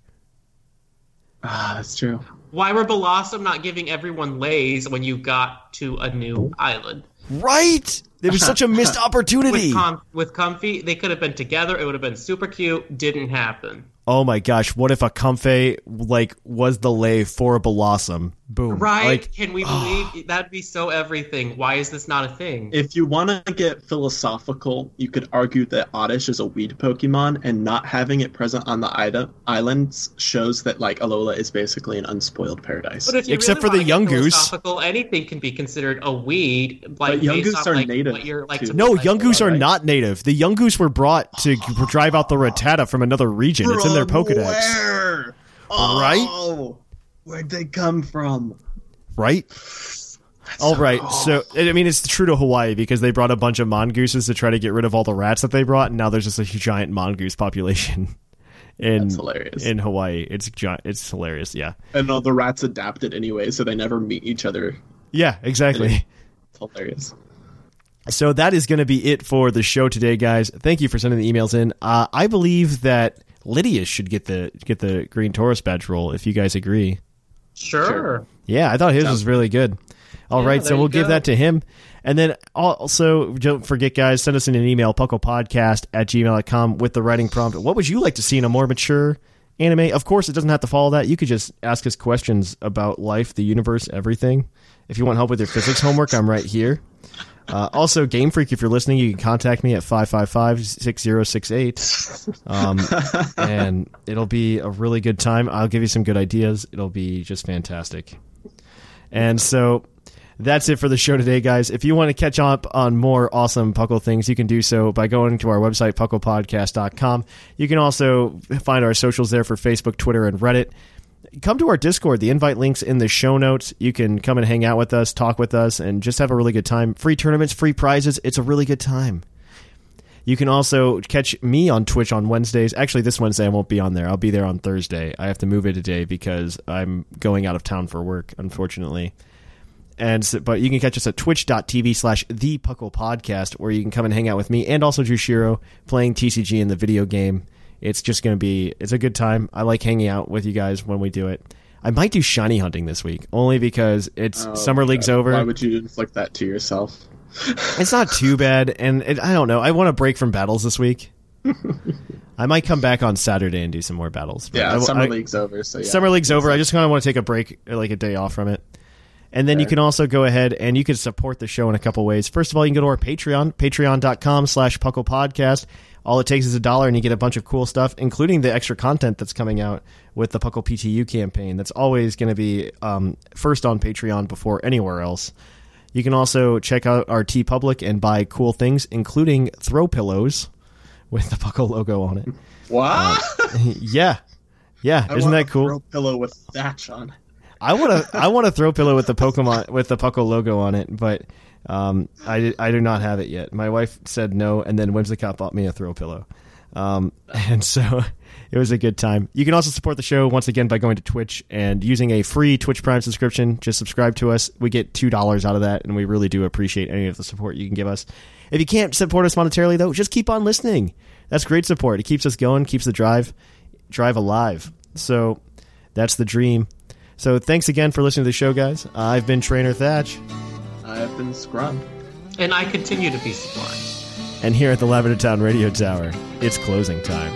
Ah, that's true. Why were Blossom not giving everyone lays when you got to a new island? Right? There was such a missed opportunity. With Comfy, they could have been together. It would have been super cute. Didn't happen. Oh my gosh, what if a Comfey was the lay for a Blossom? Boom. Right? Can we believe that'd be so everything? Why is this not a thing? If you want to get philosophical, you could argue that Oddish is a weed Pokemon, and not having it present on the islands shows that like Alola is basically an unspoiled paradise. But if you Except really for the wanna get Young Goose. philosophical, anything can be considered a weed. Like, But Young based Goose on, are like, native, what you're, like, too. to No, like, Young Goose are right? not native. The Young Goose were brought to drive out the Rattata from another region. It's in their From Pokedex. Where? Oh, where'd they come from? Right? All right. So, I mean, it's true to Hawaii because they brought a bunch of mongooses to try to get rid of all the rats that they brought, and now there's just a giant mongoose population That's hilarious. in Hawaii. It's giant. It's hilarious. Yeah. And all the rats adapted anyway, so they never meet each other. Yeah, exactly. It's hilarious. So that is going to be it for the show today, guys. Thank you for sending the emails in. I believe that Lydia should get the Green Taurus badge roll, if you guys agree. Sure. Yeah, I thought his was really good. All right, so there we'll you give go. that to him. And then also, don't forget, guys, send us an email, pucklepodcast@gmail.com with the writing prompt. What would you like to see in a more mature anime? Of course, it doesn't have to follow that. You could just ask us questions about life, the universe, everything. If you want help with your physics homework, I'm right here. Also, Game Freak, if you're listening, you can contact me at 555-6068. And it'll be a really good time. I'll give you some good ideas. It'll be just fantastic. And so that's it for the show today, guys. If you want to catch up on more awesome Puckle things, you can do so by going to our website, pucklepodcast.com. You can also find our socials there for Facebook, Twitter, and Reddit. Come to our Discord. The invite link's in the show notes. You can come and hang out with us, talk with us, and just have a really good time. Free tournaments, free prizes. It's a really good time. You can also catch me on Twitch on Wednesdays. Actually, this Wednesday I won't be on there. I'll be there on Thursday. I have to move it a day because I'm going out of town for work, unfortunately. But you can catch us at twitch.tv/thepucklepodcast, where you can come and hang out with me and also Jushiro playing TCG in the video game. It's just going to be, it's a good time. I like hanging out with you guys when we do it. I might do shiny hunting this week, only because Summer League's over. Why would you inflict that to yourself? It's not too bad, and I don't know. I want a break from battles this week. I might come back on Saturday and do some more battles. But Yeah, Summer League's over. So yeah. Summer League's over. I just kind of want to take a break, like a day off from it. And then you can also go ahead and you can support the show in a couple ways. First of all, you can go to our Patreon, patreon.com/pucklepodcast. All it takes is $1 and you get a bunch of cool stuff, including the extra content that's coming out with the Puckle PTU campaign. That's always going to be first on Patreon before anywhere else. You can also check out our TeePublic and buy cool things, including throw pillows with the Puckle logo on it. What? Yeah. Isn't that cool? Throw pillow with Thatch on. I want to throw pillow with the Pokemon with the Puckle logo on it, but I do not have it yet. My wife said no, and then Whimsicott bought me a throw pillow, and so it was a good time. You can also support the show once again by going to Twitch and using a free Twitch Prime subscription. Just subscribe to us. We get $2 out of that, and we really do appreciate any of the support you can give us. If you can't support us monetarily, though, just keep on listening. That's great support. It keeps us going, keeps the drive alive. So That's the dream. So thanks again for listening to the show, guys. I've been Trainer Thatch. I've been Scrum. And I continue to be Sublime. And here at the Lavender Town Radio Tower, it's closing time.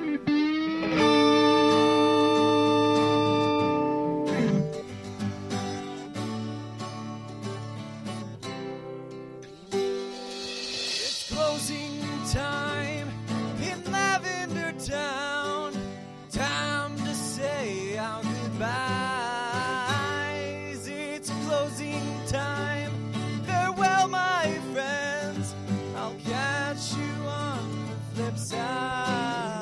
It's closing time in Lavender Town. Time to say our goodbyes. It's closing time. Farewell, my friends. I'll catch you on the flip side.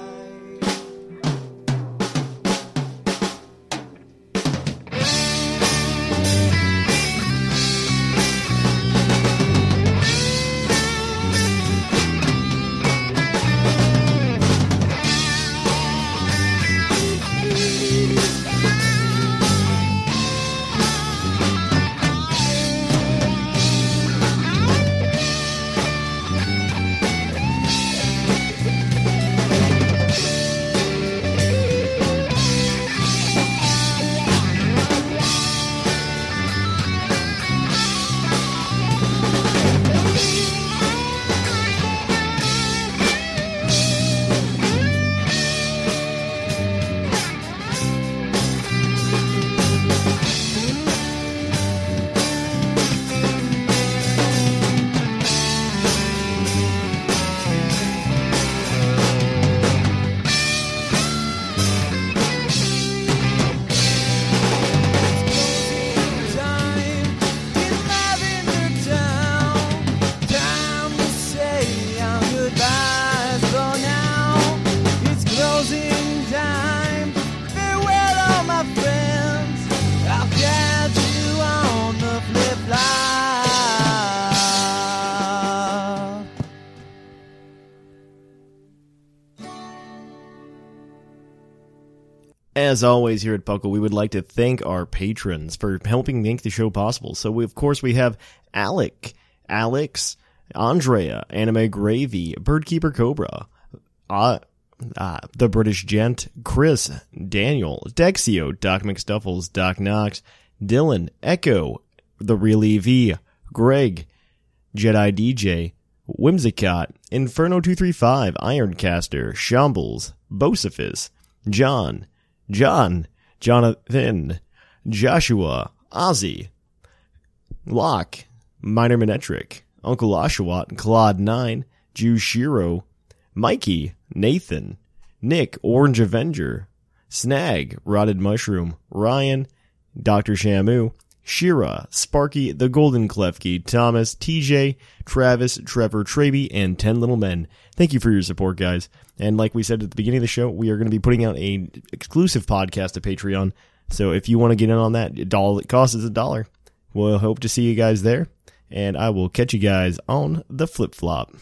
As always here at Puckle, we would like to thank our patrons for helping make the show possible. So, we have Alec, Alex, Andrea, Anime Gravy, Birdkeeper Cobra, The British Gent, Chris, Daniel, Dexio, Doc McStuffles, Doc Knox, Dylan, Echo, The Real EV, Greg, Jedi DJ, Whimsicott, Inferno235, Ironcaster, Shambles, Bocephus, John, Jonathan, Joshua, Ozzy, Locke, Minor Minetric, Uncle Oshawott, Claude9, Jushiro, Mikey, Nathan, Nick, Orange Avenger, Snag, Rotted Mushroom, Ryan, Dr. Shamu, Shira, Sparky, The Golden Klefki, Thomas, TJ, Travis, Trevor, Traby, and 10 Little Men. Thank you for your support, guys. And like we said at the beginning of the show, we are going to be putting out an exclusive podcast to Patreon. So if you want to get in on that, all it costs is $1. We'll hope to see you guys there. And I will catch you guys on the flip-flop.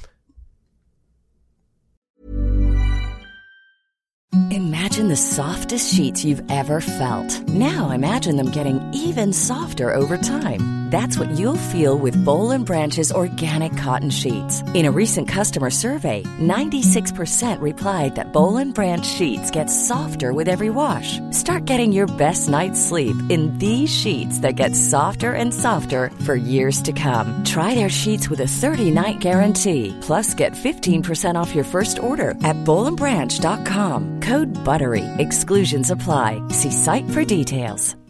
Imagine the softest sheets you've ever felt. Now imagine them getting even softer over time. That's what you'll feel with Boll & Branch's organic cotton sheets. In a recent customer survey, 96% replied that Boll & Branch sheets get softer with every wash. Start getting your best night's sleep in these sheets that get softer and softer for years to come. Try their sheets with a 30-night guarantee. Plus, get 15% off your first order at bollandbranch.com. Code BUTTERY. Exclusions apply. See site for details.